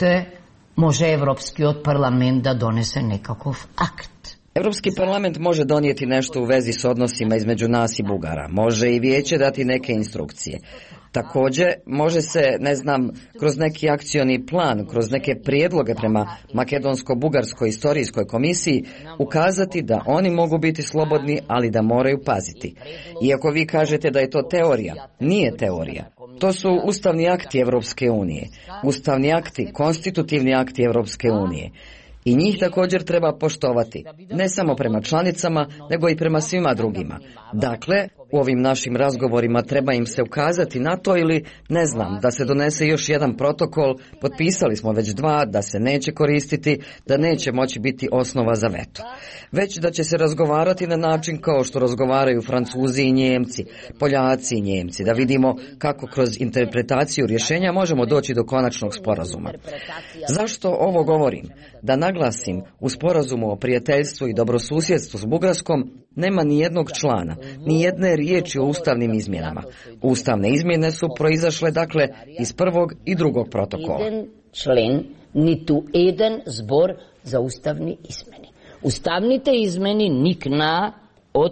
može Evropski parlament da donese nekakav akt. Europski parlament može donijeti nešto u vezi s odnosima između nas i Bugara. Može i vijeće dati neke instrukcije. Također, može se, kroz neki akcioni plan, kroz neke prijedloge prema Makedonsko-Bugarskoj istorijskoj komisiji ukazati da oni mogu biti slobodni, ali da moraju paziti. Iako vi kažete da je to teorija, nije teorija. To su ustavni akti Europske unije. Ustavni akti, konstitutivni akti Europske unije. I njih također treba poštovati, ne samo prema članicama, nego i prema svima drugima. Dakle, u ovim našim razgovorima treba im se ukazati na to ili, da se donese još jedan protokol, potpisali smo već 2, da se neće koristiti, da neće moći biti osnova za veto. Već da će se razgovarati na način kao što razgovaraju Francuzi i Njemci, Poljaci i Njemci, da vidimo kako kroz interpretaciju rješenja možemo doći do konačnog sporazuma. Zašto ovo govorim? Da naglasim, u sporazumu o prijateljstvu i dobrosusjedstvu s Bugarskom nema ni jednog člana, ni jedne riječi o ustavnim izmjenama. Ustavne izmjene su proizašle iz prvog i drugog protokola. Jedan člen, nitu jedan zbor za ustavni izmjeni. Ustavnite izmjeni nikna od,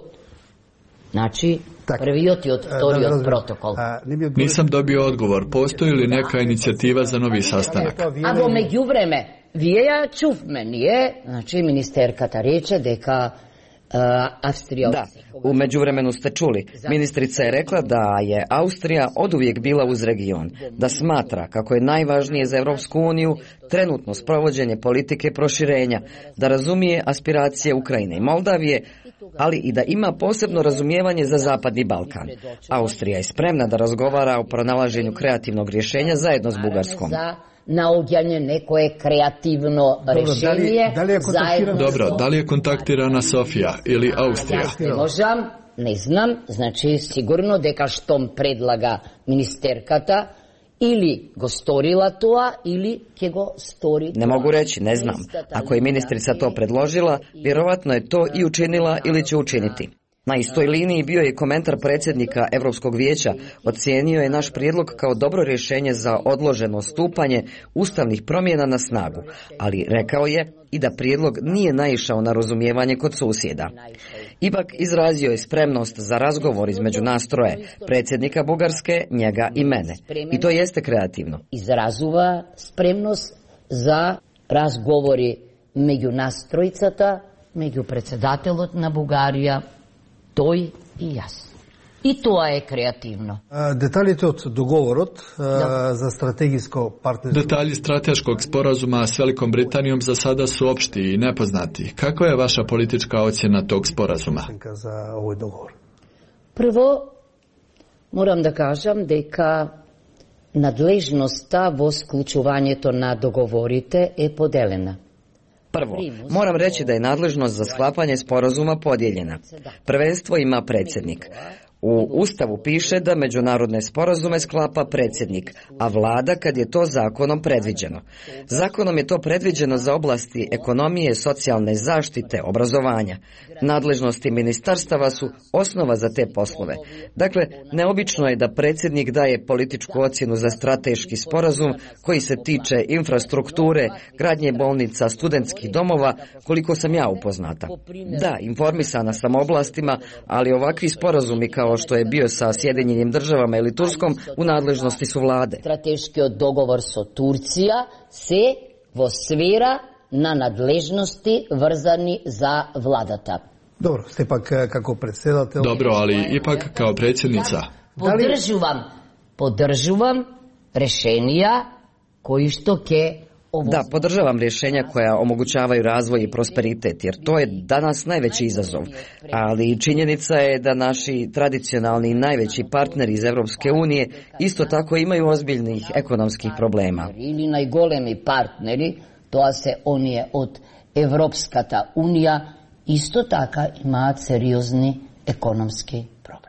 prvi od vtori od protokol. Nisam dobio odgovor. Postoji li neka inicijativa za novi sastanak? Abo međuvreme, vija čuv meni je, ministerkata reče deka Austrija. Da, u međuvremenu ste čuli. Ministrica je rekla da je Austrija oduvijek bila uz region, da smatra kako je najvažnije za Europsku uniju trenutno sprovođenje politike proširenja, da razumije aspiracije Ukrajine i Moldavije, ali i da ima posebno razumijevanje za Zapadni Balkan. Austrija je spremna da razgovara o pronalaženju kreativnog rješenja zajedno s Bugarskom. Naođanje nekoje kreativno rješenje zajedno. Dobro, da li je kontaktirana Sofija ili Austrija? Ne znam, sigurno deka štom predlaga ministerkata ili go storila toa, ili ke go stori toa. Ne mogu reći, ne znam. Ako je ministrica to predložila, vjerovatno je to i učinila ili će učiniti. Na istoj liniji bio je komentar predsjednika Europskog vijeća, ocijenio je naš prijedlog kao dobro rješenje za odloženo stupanje ustavnih promjena na snagu, ali rekao je i da prijedlog nije naišao na razumijevanje kod susjeda. Ipak izrazio je spremnost za razgovor između nas troje, predsjednika Bugarske, njega i mene. I to jeste kreativno. Izrazuva spremnost za razgovori među nas trojicata, među predsjedatelot na Bugarija, toj i jaz. I to je kreativno. Деталите од договорот за стратегиско партнерство. Detalji strateškog sporazuma s Velikom Britanijom za sada su opšti i nepoznati. Kakva je vaša politička ocjena tog sporazuma? За овој договор. Prvo, moram da kažem дека надлежноста во склучувањето на договорите е поделена. Prvo, moram reći da je nadležnost za sklapanje sporazuma podijeljena. Prvenstvo ima predsjednik. U Ustavu piše da međunarodne sporazume sklapa predsjednik, a vlada kad je to zakonom predviđeno. Zakonom je to predviđeno za oblasti ekonomije, socijalne zaštite, obrazovanja. Nadležnosti ministarstava su osnova za te poslove. Dakle, neobično je da predsjednik daje političku ocjenu za strateški sporazum koji se tiče infrastrukture, gradnje bolnica, studentskih domova, koliko sam ja upoznata. Da, informisana sam oblastima, ali ovakvi sporazumi kao što je bio sa Sjedinjenim državama ili Turskom u nadležnosti su vlade. Strateški dogovor sa Turcija se vo sfera na nadležnosti vrzani za vladata. Dobro, ste pak kako predsjedatelj. Dobro, ali ipak kao predsjednica. Podržuvam rešenja koji što ke Da, podržavam rješenja koja omogućavaju razvoj i prosperitet, jer to je danas najveći izazov. Ali činjenica je da naši tradicionalni i najveći partneri iz Europske unije isto tako imaju ozbiljnih ekonomskih problema. Ili najgolemi partneri, to se oni je od Evropskata unija, isto tako ima seriozni ekonomski problem.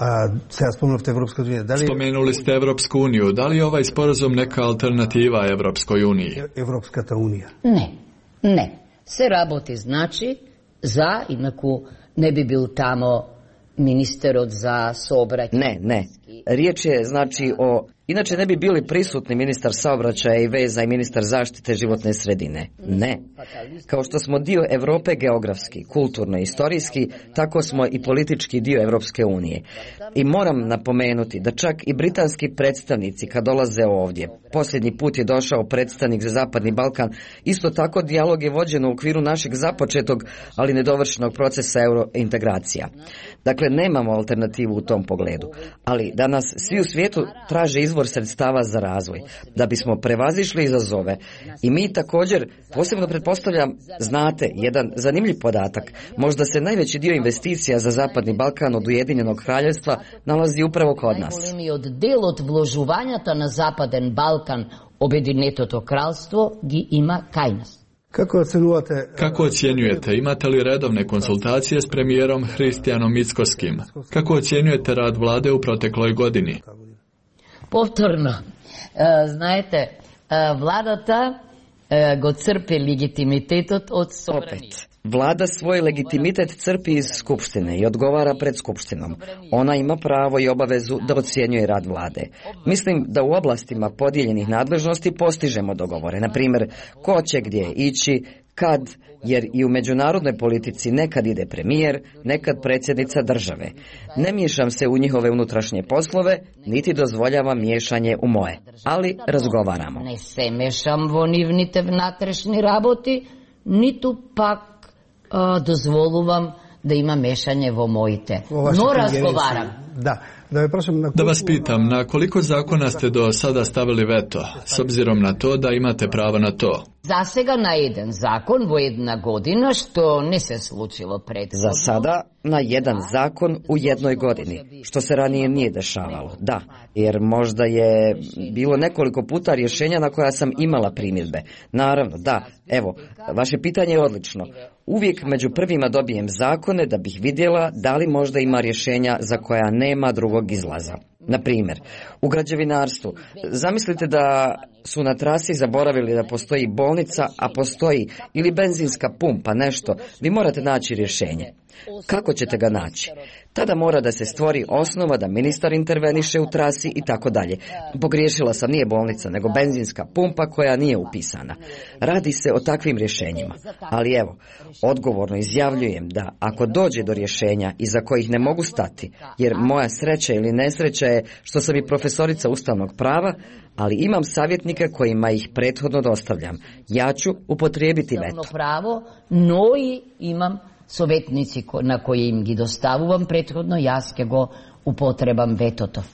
Spomenuli ste Evropsku uniju. Da li je ovaj sporazum neka alternativa Evropskoj uniji? Evropskata unija. Ne. Se raboti znači za, inaku ne bi bil tamo minister od za saobraćaj. Ne. Riječ je znači o... Inače ne bi bili prisutni ministar saobraćaja i veza i ministar zaštite životne sredine. Ne. Kao što smo dio Europe geografski, kulturno i istorijski, tako smo i politički dio Europske unije. I moram napomenuti da čak i britanski predstavnici kad dolaze ovdje, posljednji put je došao predstavnik za Zapadni Balkan, isto tako dijalog je vođen u okviru našeg započetog, ali nedovršenog procesa eurointegracija. Dakle, nemamo alternativu u tom pogledu. Ali danas svi u svijetu traže izvor sredstava za razvoj, da bismo prevazišli izazove. I mi također, posebno pretpostavljam, znate, jedan zanimljiv podatak, možda se najveći dio investicija za Zapadni Balkan od Ujedinjenog kraljevstva nalazi upravo kod nas. Najbolji od del od vložuvanjata na Zapaden Balkan Objedinetото kralstvo gi ima kaj nas. Kako ocjenjujete? Imate li redovne konsultacije s premijerom Hristijanom Mickoskim? Kako ocjenjujete rad vlade u protekloj godini? Повторно, знаете, владата го црпи легитимитетот од собранието. Vlada svoj legitimitet crpi iz Skupštine i odgovara pred Skupštinom. Ona ima pravo i obavezu da ocjenjuje rad vlade. Mislim da u oblastima podijeljenih nadležnosti postižemo dogovore. Na primjer, ko će gdje ići, kad, jer i u međunarodnoj politici nekad ide premijer, nekad predsjednica države. Ne miješam se u njihove unutrašnje poslove, niti dozvoljavam miješanje u moje, ali razgovaramo. Ne se mešam vo nivните внатрешни работи, ниту пак dozvolujem da ima mešanje vo mojite. No razgovaram. Da vas pitam, na koliko zakona ste do sada stavili veto, s obzirom na to da imate pravo na to? Za сега na jedan zakon vo jedna godina, što ne se slučilo prethodno. Za sada na jedan zakon u jednoj godini, što se ranije nije dešavalo. Da, jer možda je bilo nekoliko puta rješenja na koja sam imala primjedbe. Naravno, da, evo, vaše pitanje je odlično. Uvijek među prvima dobijem zakone da bih vidjela da li možda ima rješenja za koja nema drugog izlaza. Na primjer, u građevinarstvu, zamislite da su na trasi zaboravili da postoji bolnica, a postoji ili benzinska pumpa, nešto, vi morate naći rješenje. Kako ćete ga naći? Tada mora da se stvori osnova da ministar interveniše u trasi i tako dalje. Pogriješila sam, nije bolnica, nego benzinska pumpa koja nije upisana. Radi se o takvim rješenjima. Ali evo, odgovorno izjavljujem da ako dođe do rješenja iza kojih ne mogu stati, jer moja sreća ili nesreća je što sam i profesorica ustavnog prava, ali imam savjetnike kojima ih prethodno dostavljam. Ja ću upotrijebiti veto. Pravo, no i imam sovetnici na koje im gi dostavujem prethodno, jaz ke go upotrebam vetotov.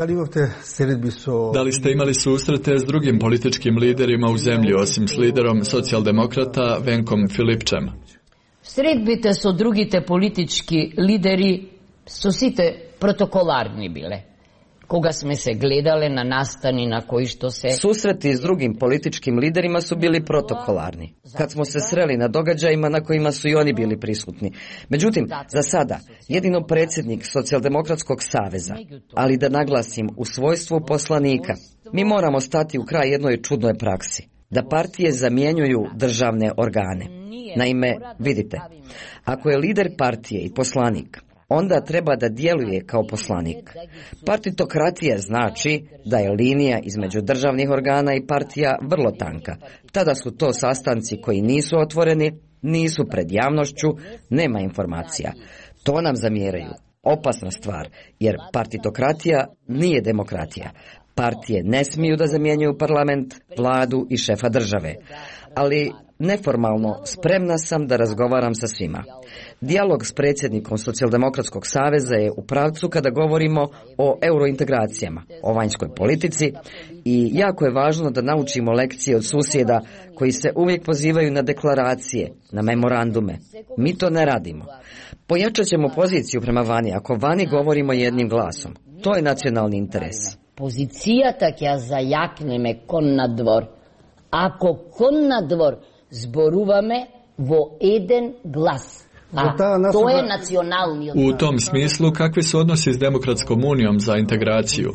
Da li ste imali susrete s drugim političkim liderima u zemlji, osim s liderom socijaldemokrata Venkom Filipčem? Sredbite so drugite politički lideri so site protokolarni bile. Koga sme se gledale na nastani na koji što se... Susreti s drugim političkim liderima su bili protokolarni. Kad smo se sreli na događajima na kojima su i oni bili prisutni. Međutim, za sada, jedino predsjednik Socijaldemokratskog saveza, ali da naglasim u svojstvu poslanika, mi moramo stati u kraj jednoj čudnoj praksi. Da partije zamjenjuju državne organe. Naime, vidite, ako je lider partije i poslanik, onda treba da djeluje kao poslanik. Partitokratija znači da je linija između državnih organa i partija vrlo tanka. Tada su to sastanci koji nisu otvoreni, nisu pred javnošću, nema informacija. To nam zamjeraju. Opasna stvar, jer partitokratija nije demokratija. Partije ne smiju da zamjenjuju parlament, vladu i šefa države. Ali neformalno spremna sam da razgovaram sa svima. Dijalog s predsjednikom Socijaldemokratskog saveza je u pravcu kada govorimo o eurointegracijama, o vanjskoj politici i jako je važno da naučimo lekcije od susjeda koji se uvijek pozivaju na deklaracije, na memorandume. Mi to ne radimo. Pojačat ćemo poziciju prema vani ako vani govorimo jednim glasom. To je nacionalni interes. Pozicija tak ja zajakneme kon na dvor. Ako kon na dvor zboruvame vo eden glas. To je nacionalni odbor. U tom smislu, kakvi su odnosi s Demokratskom unijom za integraciju?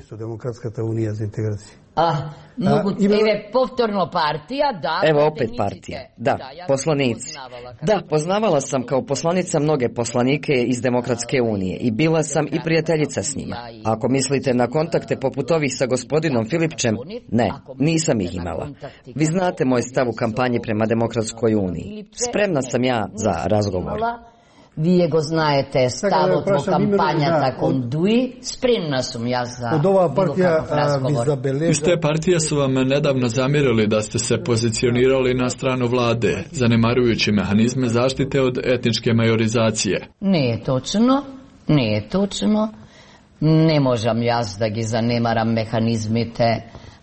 Mogu povtorno partija, da. Evo opet partija, da, poslanici. Da, poznavala sam kao poslanica mnoge poslanike iz Demokratske unije i bila sam i prijateljica s njima. Ako mislite na kontakte poput ovih sa gospodinom Filipčem, ne, nisam ih imala. Vi znate moj stav u kampanji prema Demokratskoj uniji. Spremna sam ja za razgovor. Вие го знаете, ставот во кампањата кон Дуи, спремна сум јас за било каков разговор. Iz te partije su vam nedavno zamjerili da ste se pozicionirali na stranu vlade, zanemarujući mehanizme zaštite od etničke majorizacije. Не е точно, не е точно. Не можам јас да ги занемарам механизмите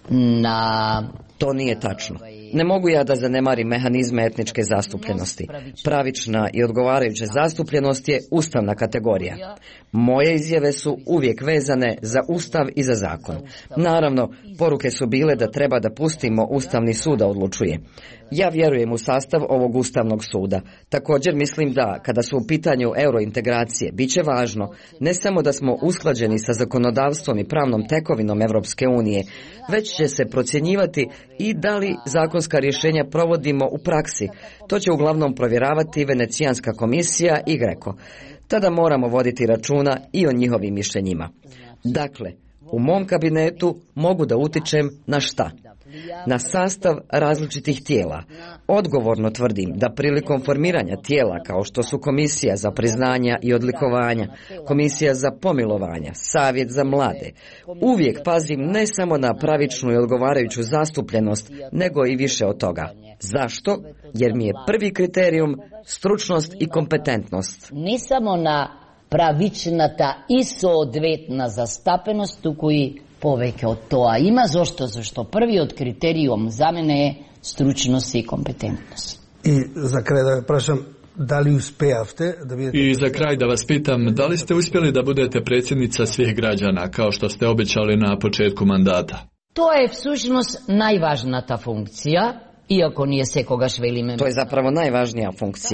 на... To nije tačno. Ne mogu ja da zanemarim mehanizme etničke zastupljenosti. Pravična i odgovarajuća zastupljenost je ustavna kategorija. Moje izjave su uvijek vezane za ustav i za zakon. Naravno, poruke su bile da treba da pustimo Ustavni sud da odlučuje. Ja vjerujem u sastav ovog Ustavnog suda. Također mislim da, kada su u pitanju eurointegracije, bit će važno ne samo da smo usklađeni sa zakonodavstvom i pravnom tekovinom Europske unije, već će se procjenjivati i da li zakonska rješenja provodimo u praksi. To će uglavnom provjeravati Venecijanska komisija i GRECO. Tada moramo voditi računa i o njihovim mišljenjima. Dakle, u mom kabinetu mogu da utičem na šta? Na sastav različitih tijela. Odgovorno tvrdim da prilikom formiranja tijela kao što su Komisija za priznanja i odlikovanja, Komisija za pomilovanja, Savjet za mlade, uvijek pazim ne samo na pravičnu i odgovarajuću zastupljenost, nego i više od toga. Zašto? Jer mi je prvi kriterijum stručnost i kompetentnost. Ne samo na pravičната и соодветна застапеност, туку и повеќе од тоа има. Зашто првиот критериум за мене е стручност и компетентност. И за крај да ве прашам, дали успеавте да бидете... I za kraj da vas pitam, da li ste uspjeli da budete predsjednica svih građana, kao što ste obećali na početku mandata? Тоа е всушност најважната функција, иако ние секогаш велиме... To je zapravo najvažnija funkcija.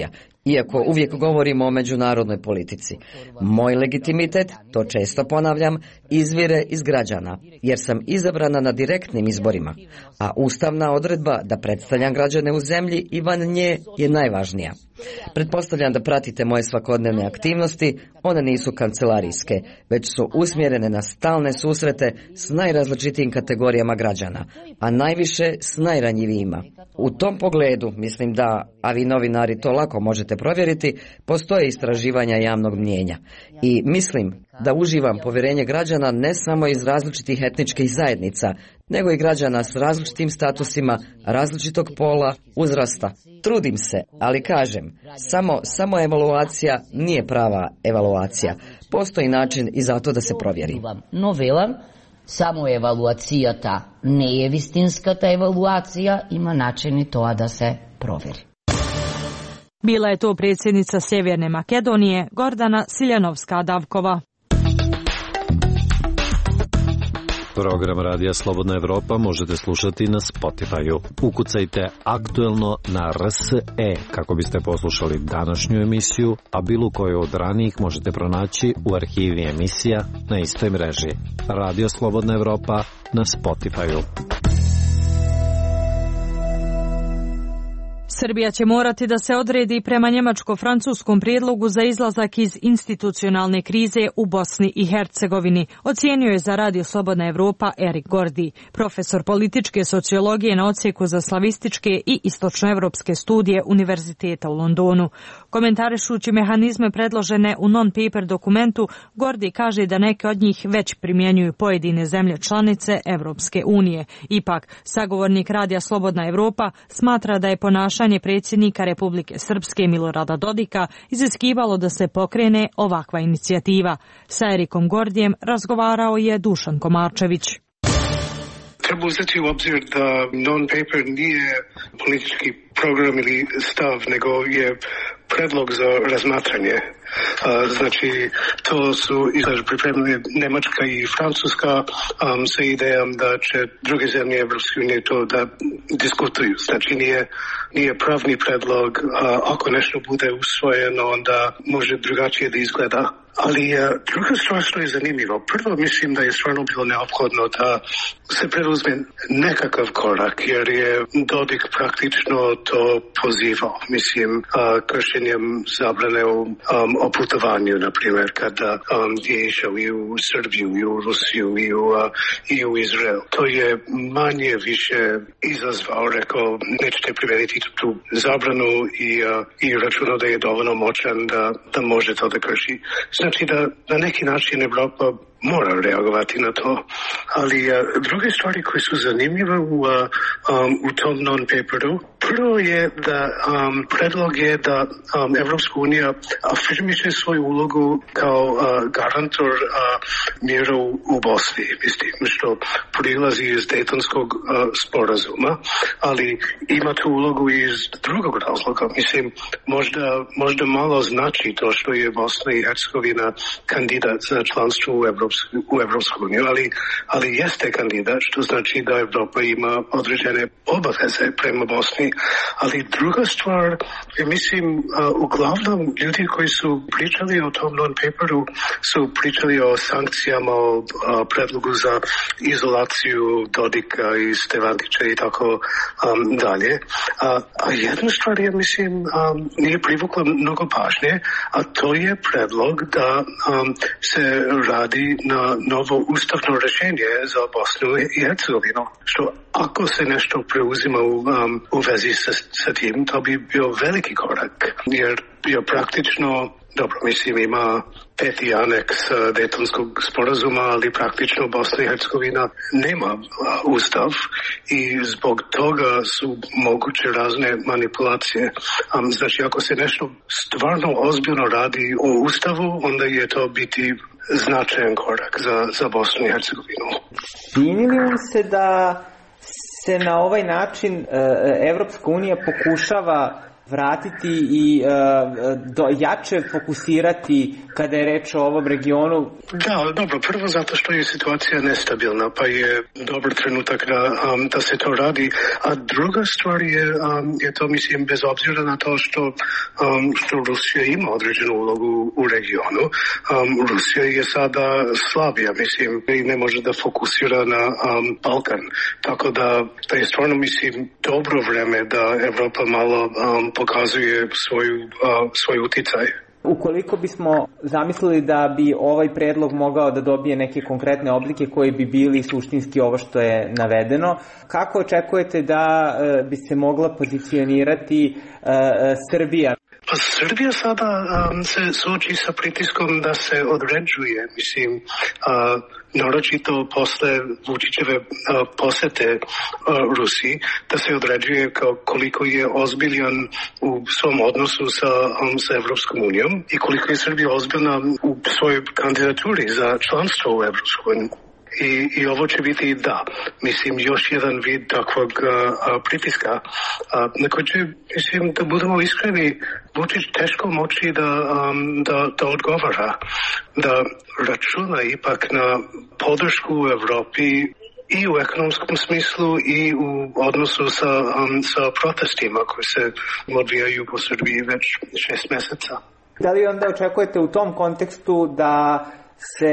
iako uvijek govorimo o međunarodnoj politici. Moj legitimitet, to često ponavljam, izvire iz građana, jer sam izabrana na direktnim izborima, a ustavna odredba da predstavljam građane u zemlji i van nje je najvažnija. Pretpostavljam da pratite moje svakodnevne aktivnosti, one nisu kancelarijske, već su usmjerene na stalne susrete s najrazličitijim kategorijama građana, a najviše s najranjivijima. U tom pogledu, mislim da, a vi novinari to lako možete provjeriti, postoje istraživanja javnog mnijenja. I mislim da uživam povjerenje građana ne samo iz različitih etničkih zajednica, nego i građana s različitim statusima, različitog pola, uzrasta. Trudim se, ali kažem, samo evaluacija nije prava evaluacija. Postoji način i za to da se provjeri. Но велам, само евалуацијата не е вистинската евалуација, има начини тоа да се провери. Bila je to predsjednica Sjeverne Makedonije, Gordana Siljanovska-Davkova. Program Radija Slobodna Evropa možete slušati na Spotify-u. Ukucajte aktuelno na RSE kako biste poslušali današnju emisiju, a bilo koju od ranijih možete pronaći u arhivi emisija na istoj mreži. Radio Slobodna Evropa na Spotify-u. Srbija će morati da se odredi prema njemačko-francuskom prijedlogu za izlazak iz institucionalne krize u Bosni i Hercegovini, ocijenio je za Radio Slobodna Evropa Erik Gordi, profesor političke sociologije na odsjeku za slavističke i istočnoevropske studije Univerziteta u Londonu. Komentarišući mehanizme predložene u non-paper dokumentu, Gordi kaže da neke od njih već primjenjuju pojedine zemlje članice Evropske unije. Ipak, sagovornik Radija Slobodna Evropa smatra da je ponašanje predsjednika Republike Srpske Milorada Dodika iziskivalo da se pokrene ovakva inicijativa. Sa Erikom Gordijem razgovarao je Dušan Komarčević. Treba uzeti u obzir da non-paper nije politički program ili stav, nego je predlog za razmatranje. Znači, to su pripremili Nemačka i Francuska sa idejom da će druge zemlje Evropske unije to da diskutuju. Znači, nije pravni predlog, ako nešto bude usvojeno, onda može drugačije da izgleda. Ali druga stvar što je zanimljivo, prvo mislim da je stvarno bilo neophodno da se preuzme nekakav korak, jer je Dodik praktično to pozivao. Mislim, kršenjem zabrane o putovanju, na primjer, kada je išao i u Srbiju, i u Rusiju, i u Izrael. To je manje više izazvao, rekao, nećete primeniti tu zabranu i računao da je dovoljno moćan da može to da krši. Znači da na neki način Evropa mora reagovati na to. Ali druge stvari koje su zanimljive u tom non-paperu, prvo je da predlog je da Evropska unija afirmiše svoju ulogu kao garantor mira u Bosni, mislim, što prilazi iz Dejtonskog sporazuma, ali ima tu ulogu iz drugog razloga. Mislim, možda malo znači to što je Bosna i Hercegovina kandidat za članstvo u Evropsku uniju, ali jeste kandidat, što znači da Evropa ima određene obaveze prema Bosni. Ali druga stvar, mislim, uglavnom ljudi koji su pričali o tom non-paperu su pričali o sankcijama, o predlogu za izolaciju Dodika i Stevandića i tako dalje. A jedna stvar je, mislim, nije privukla mnogo pažnje, a to je predlog da se radi na novo ustavno rješenje za Bosnu i Hercegovinu. Što ako se nešto preuzima u vezi sa tim, to bi bio veliki korak, jer je praktično, dobro, mislim, ima 5. aneks Dejtonskog sporazuma, ali praktično Bosna i Hercegovina nema ustav i zbog toga su moguće razne manipulacije. Znači, ako se nešto stvarno ozbiljno radi o ustavu, onda je to biti značajan korak za Bosnu i Hercegovinu. Čini li vam se da se na ovaj način Evropska unija pokušava vratiti i jače fokusirati kada je reč o ovom regionu? Da, dobro, prvo zato što je situacija nestabilna, pa je dobar trenutak da se to radi, a druga stvar je to, mislim, bez obzira na to što Rusija ima određenu ulogu u regionu, Rusija je sada slabija, mislim, i ne može da fokusira na Balkan, tako da je stvarno, mislim, dobro vreme da Evropa malo pokazuje svoj uticaj. Ukoliko bismo zamislili da bi ovaj predlog mogao da dobije neke konkretne oblike koji bi bili suštinski ovo što je navedeno, kako očekujete da bi se mogla pozicionirati Srbija? Pa Srbija sada se suoči sa pritiskom da se određuje, mislim, naročito posle Vučićeve posete Rusiji, da se određuje koliko je ozbiljan u svom odnosu sa Evropskom unijom i koliko je Srbija ozbiljna u svojoj kandidaturi za članstvo u Evropskoj uniji. I ovo će biti, da, mislim, još jedan vid takvog pritiska. Također, mislim, da budemo iskreni, Vučić teško moći da odgovara, da računa ipak na podršku u Evropi i u ekonomskom smislu i u odnosu sa protestima koji se odvijaju po Srbiji već 6 meseca. Da li onda očekujete u tom kontekstu da se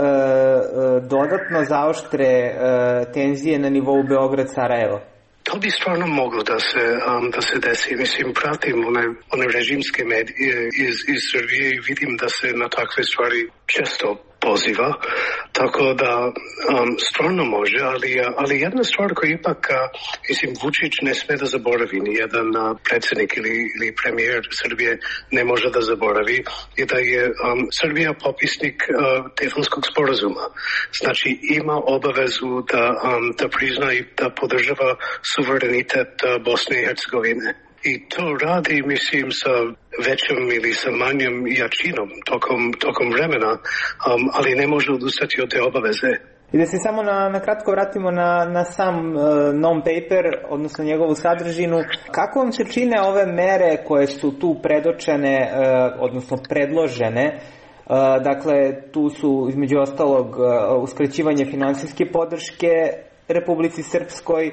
dodatno zaoštre tenzije na nivou Beograd-Sarajevo? To bi stvarno moglo da se desi. Mislim, pratim one režimske medije iz Srbije i vidim da se na takve stvari često poziva, tako da stvarno može, ali jedna stvar koja ipak, mislim, Vučić ne sme da zaboravi, ni jedan predsjednik ili premijer Srbije ne može da zaboravi, je da je Srbija popisnik Daytonskog sporazuma. Znači, ima obavezu da prizna i da podržava suverenitet Bosne i Hercegovine. I to radi, mislim, sa većom ili sa manjom jačinom tokom vremena, ali ne može odustati od te obaveze. I da se samo na kratko vratimo na sam non-paper, odnosno njegovu sadržinu. Kako vam se čine ove mere koje su tu predočene, odnosno predložene? Dakle, tu su između ostalog uskraćivanje finansijske podrške Republici Srpskoj,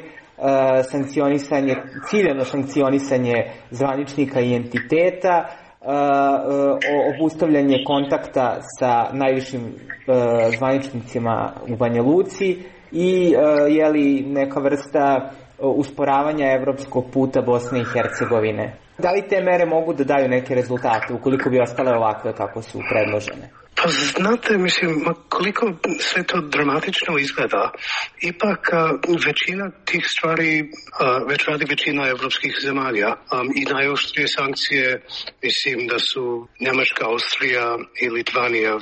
ciljano sankcionisanje zvaničnika i entiteta, obustavljanje kontakta sa najvišim zvaničnicima u Banja Luci i neka vrsta usporavanja evropskog puta Bosne i Hercegovine. Da li te mere mogu da daju neke rezultate ukoliko bi ostale ovakve kako su predložene? Pa znate, mislim, koliko sve to dramatično izgleda, ipak većina tih stvari već radi većina evropskih zemalja i najoštrije sankcije, mislim da su Njemačka, Austrija i Litvanija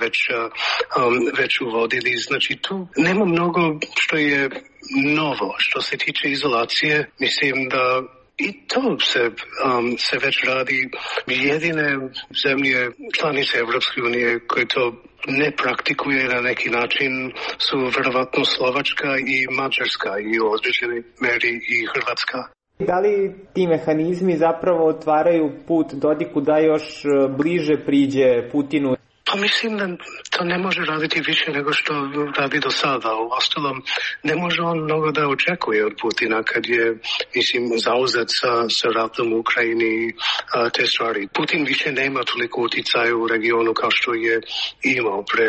već uvodili. Znači tu nema mnogo što je novo. Što se tiče izolacije, mislim da i to se već radi. Jedine zemlje članice Evropske unije koje to ne praktikuje na neki način su verovatno Slovačka i Mađarska i u određenoj meri i Hrvatska. Da li ti mehanizmi zapravo otvaraju put Dodiku da još bliže priđe Putinu? Pa mislim da to ne može raditi više nego što radi do sada. Uostalom, ne može on mnogo da očekuje od Putina kad je, mislim, zauzet sa ratom u Ukrajini te stvari. Putin više nema toliko uticaja u regionu kao što je imao pre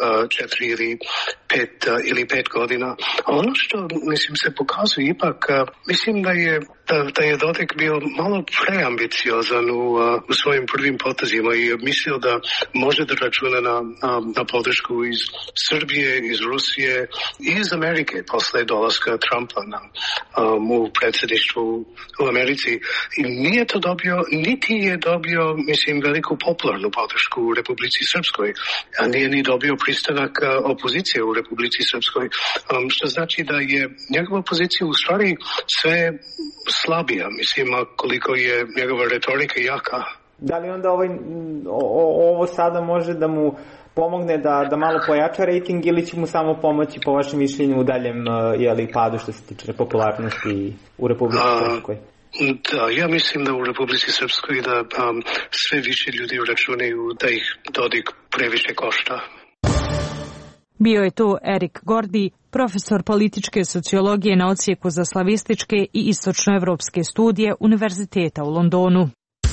4 ili 5 godina. A ono što, mislim, se pokazuje ipak, mislim da je Dodik bio malo preambiciozan u svojim prvim potezima i mislio da može da računa na podršku iz Srbije, iz Rusije i iz Amerike posle dolaska Trumpa u predsjedništvu u Americi. I nije to dobio, niti je dobio, mislim, veliku popularnu podršku u Republici Srpskoj, a nije ni dobio pristanak opozicije u Republici Srpskoj, što znači da je njegova pozicija u stvari sve slabija, mislim, koliko je njegova retorika jaka. Da li onda ovo sada može da mu pomogne da malo pojača rejting ili će mu samo pomoći po vašem mišljenju u daljem padu što se tiče popularnosti u Republici Srpskoj? Da, ja mislim da u Republici Srpskoj da sve više ljudi računaju da ih Dodik previše košta. Bio je to Erik Gordi, profesor političke sociologije na odsjeku za slavističke i istočnoevropske studije Univerziteta u Londonu.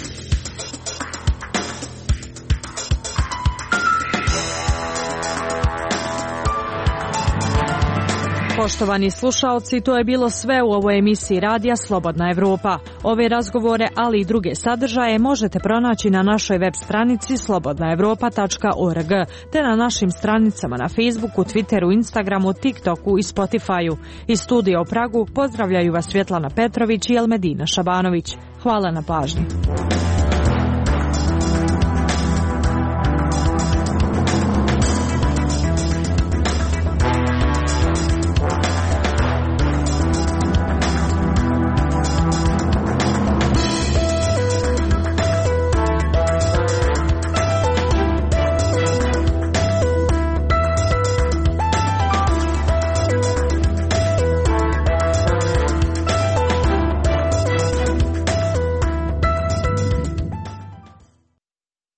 Poštovani slušaoci, to je bilo sve u ovoj emisiji radija Slobodna Evropa. Ove razgovore, ali i druge sadržaje možete pronaći na našoj web stranici slobodnaevropa.org, te na našim stranicama na Facebooku, Twitteru, Instagramu, TikToku i Spotifyu. Iz studija u Pragu pozdravljaju vas Svjetlana Petrović i Elmedina Šabanović. Hvala na pažnji.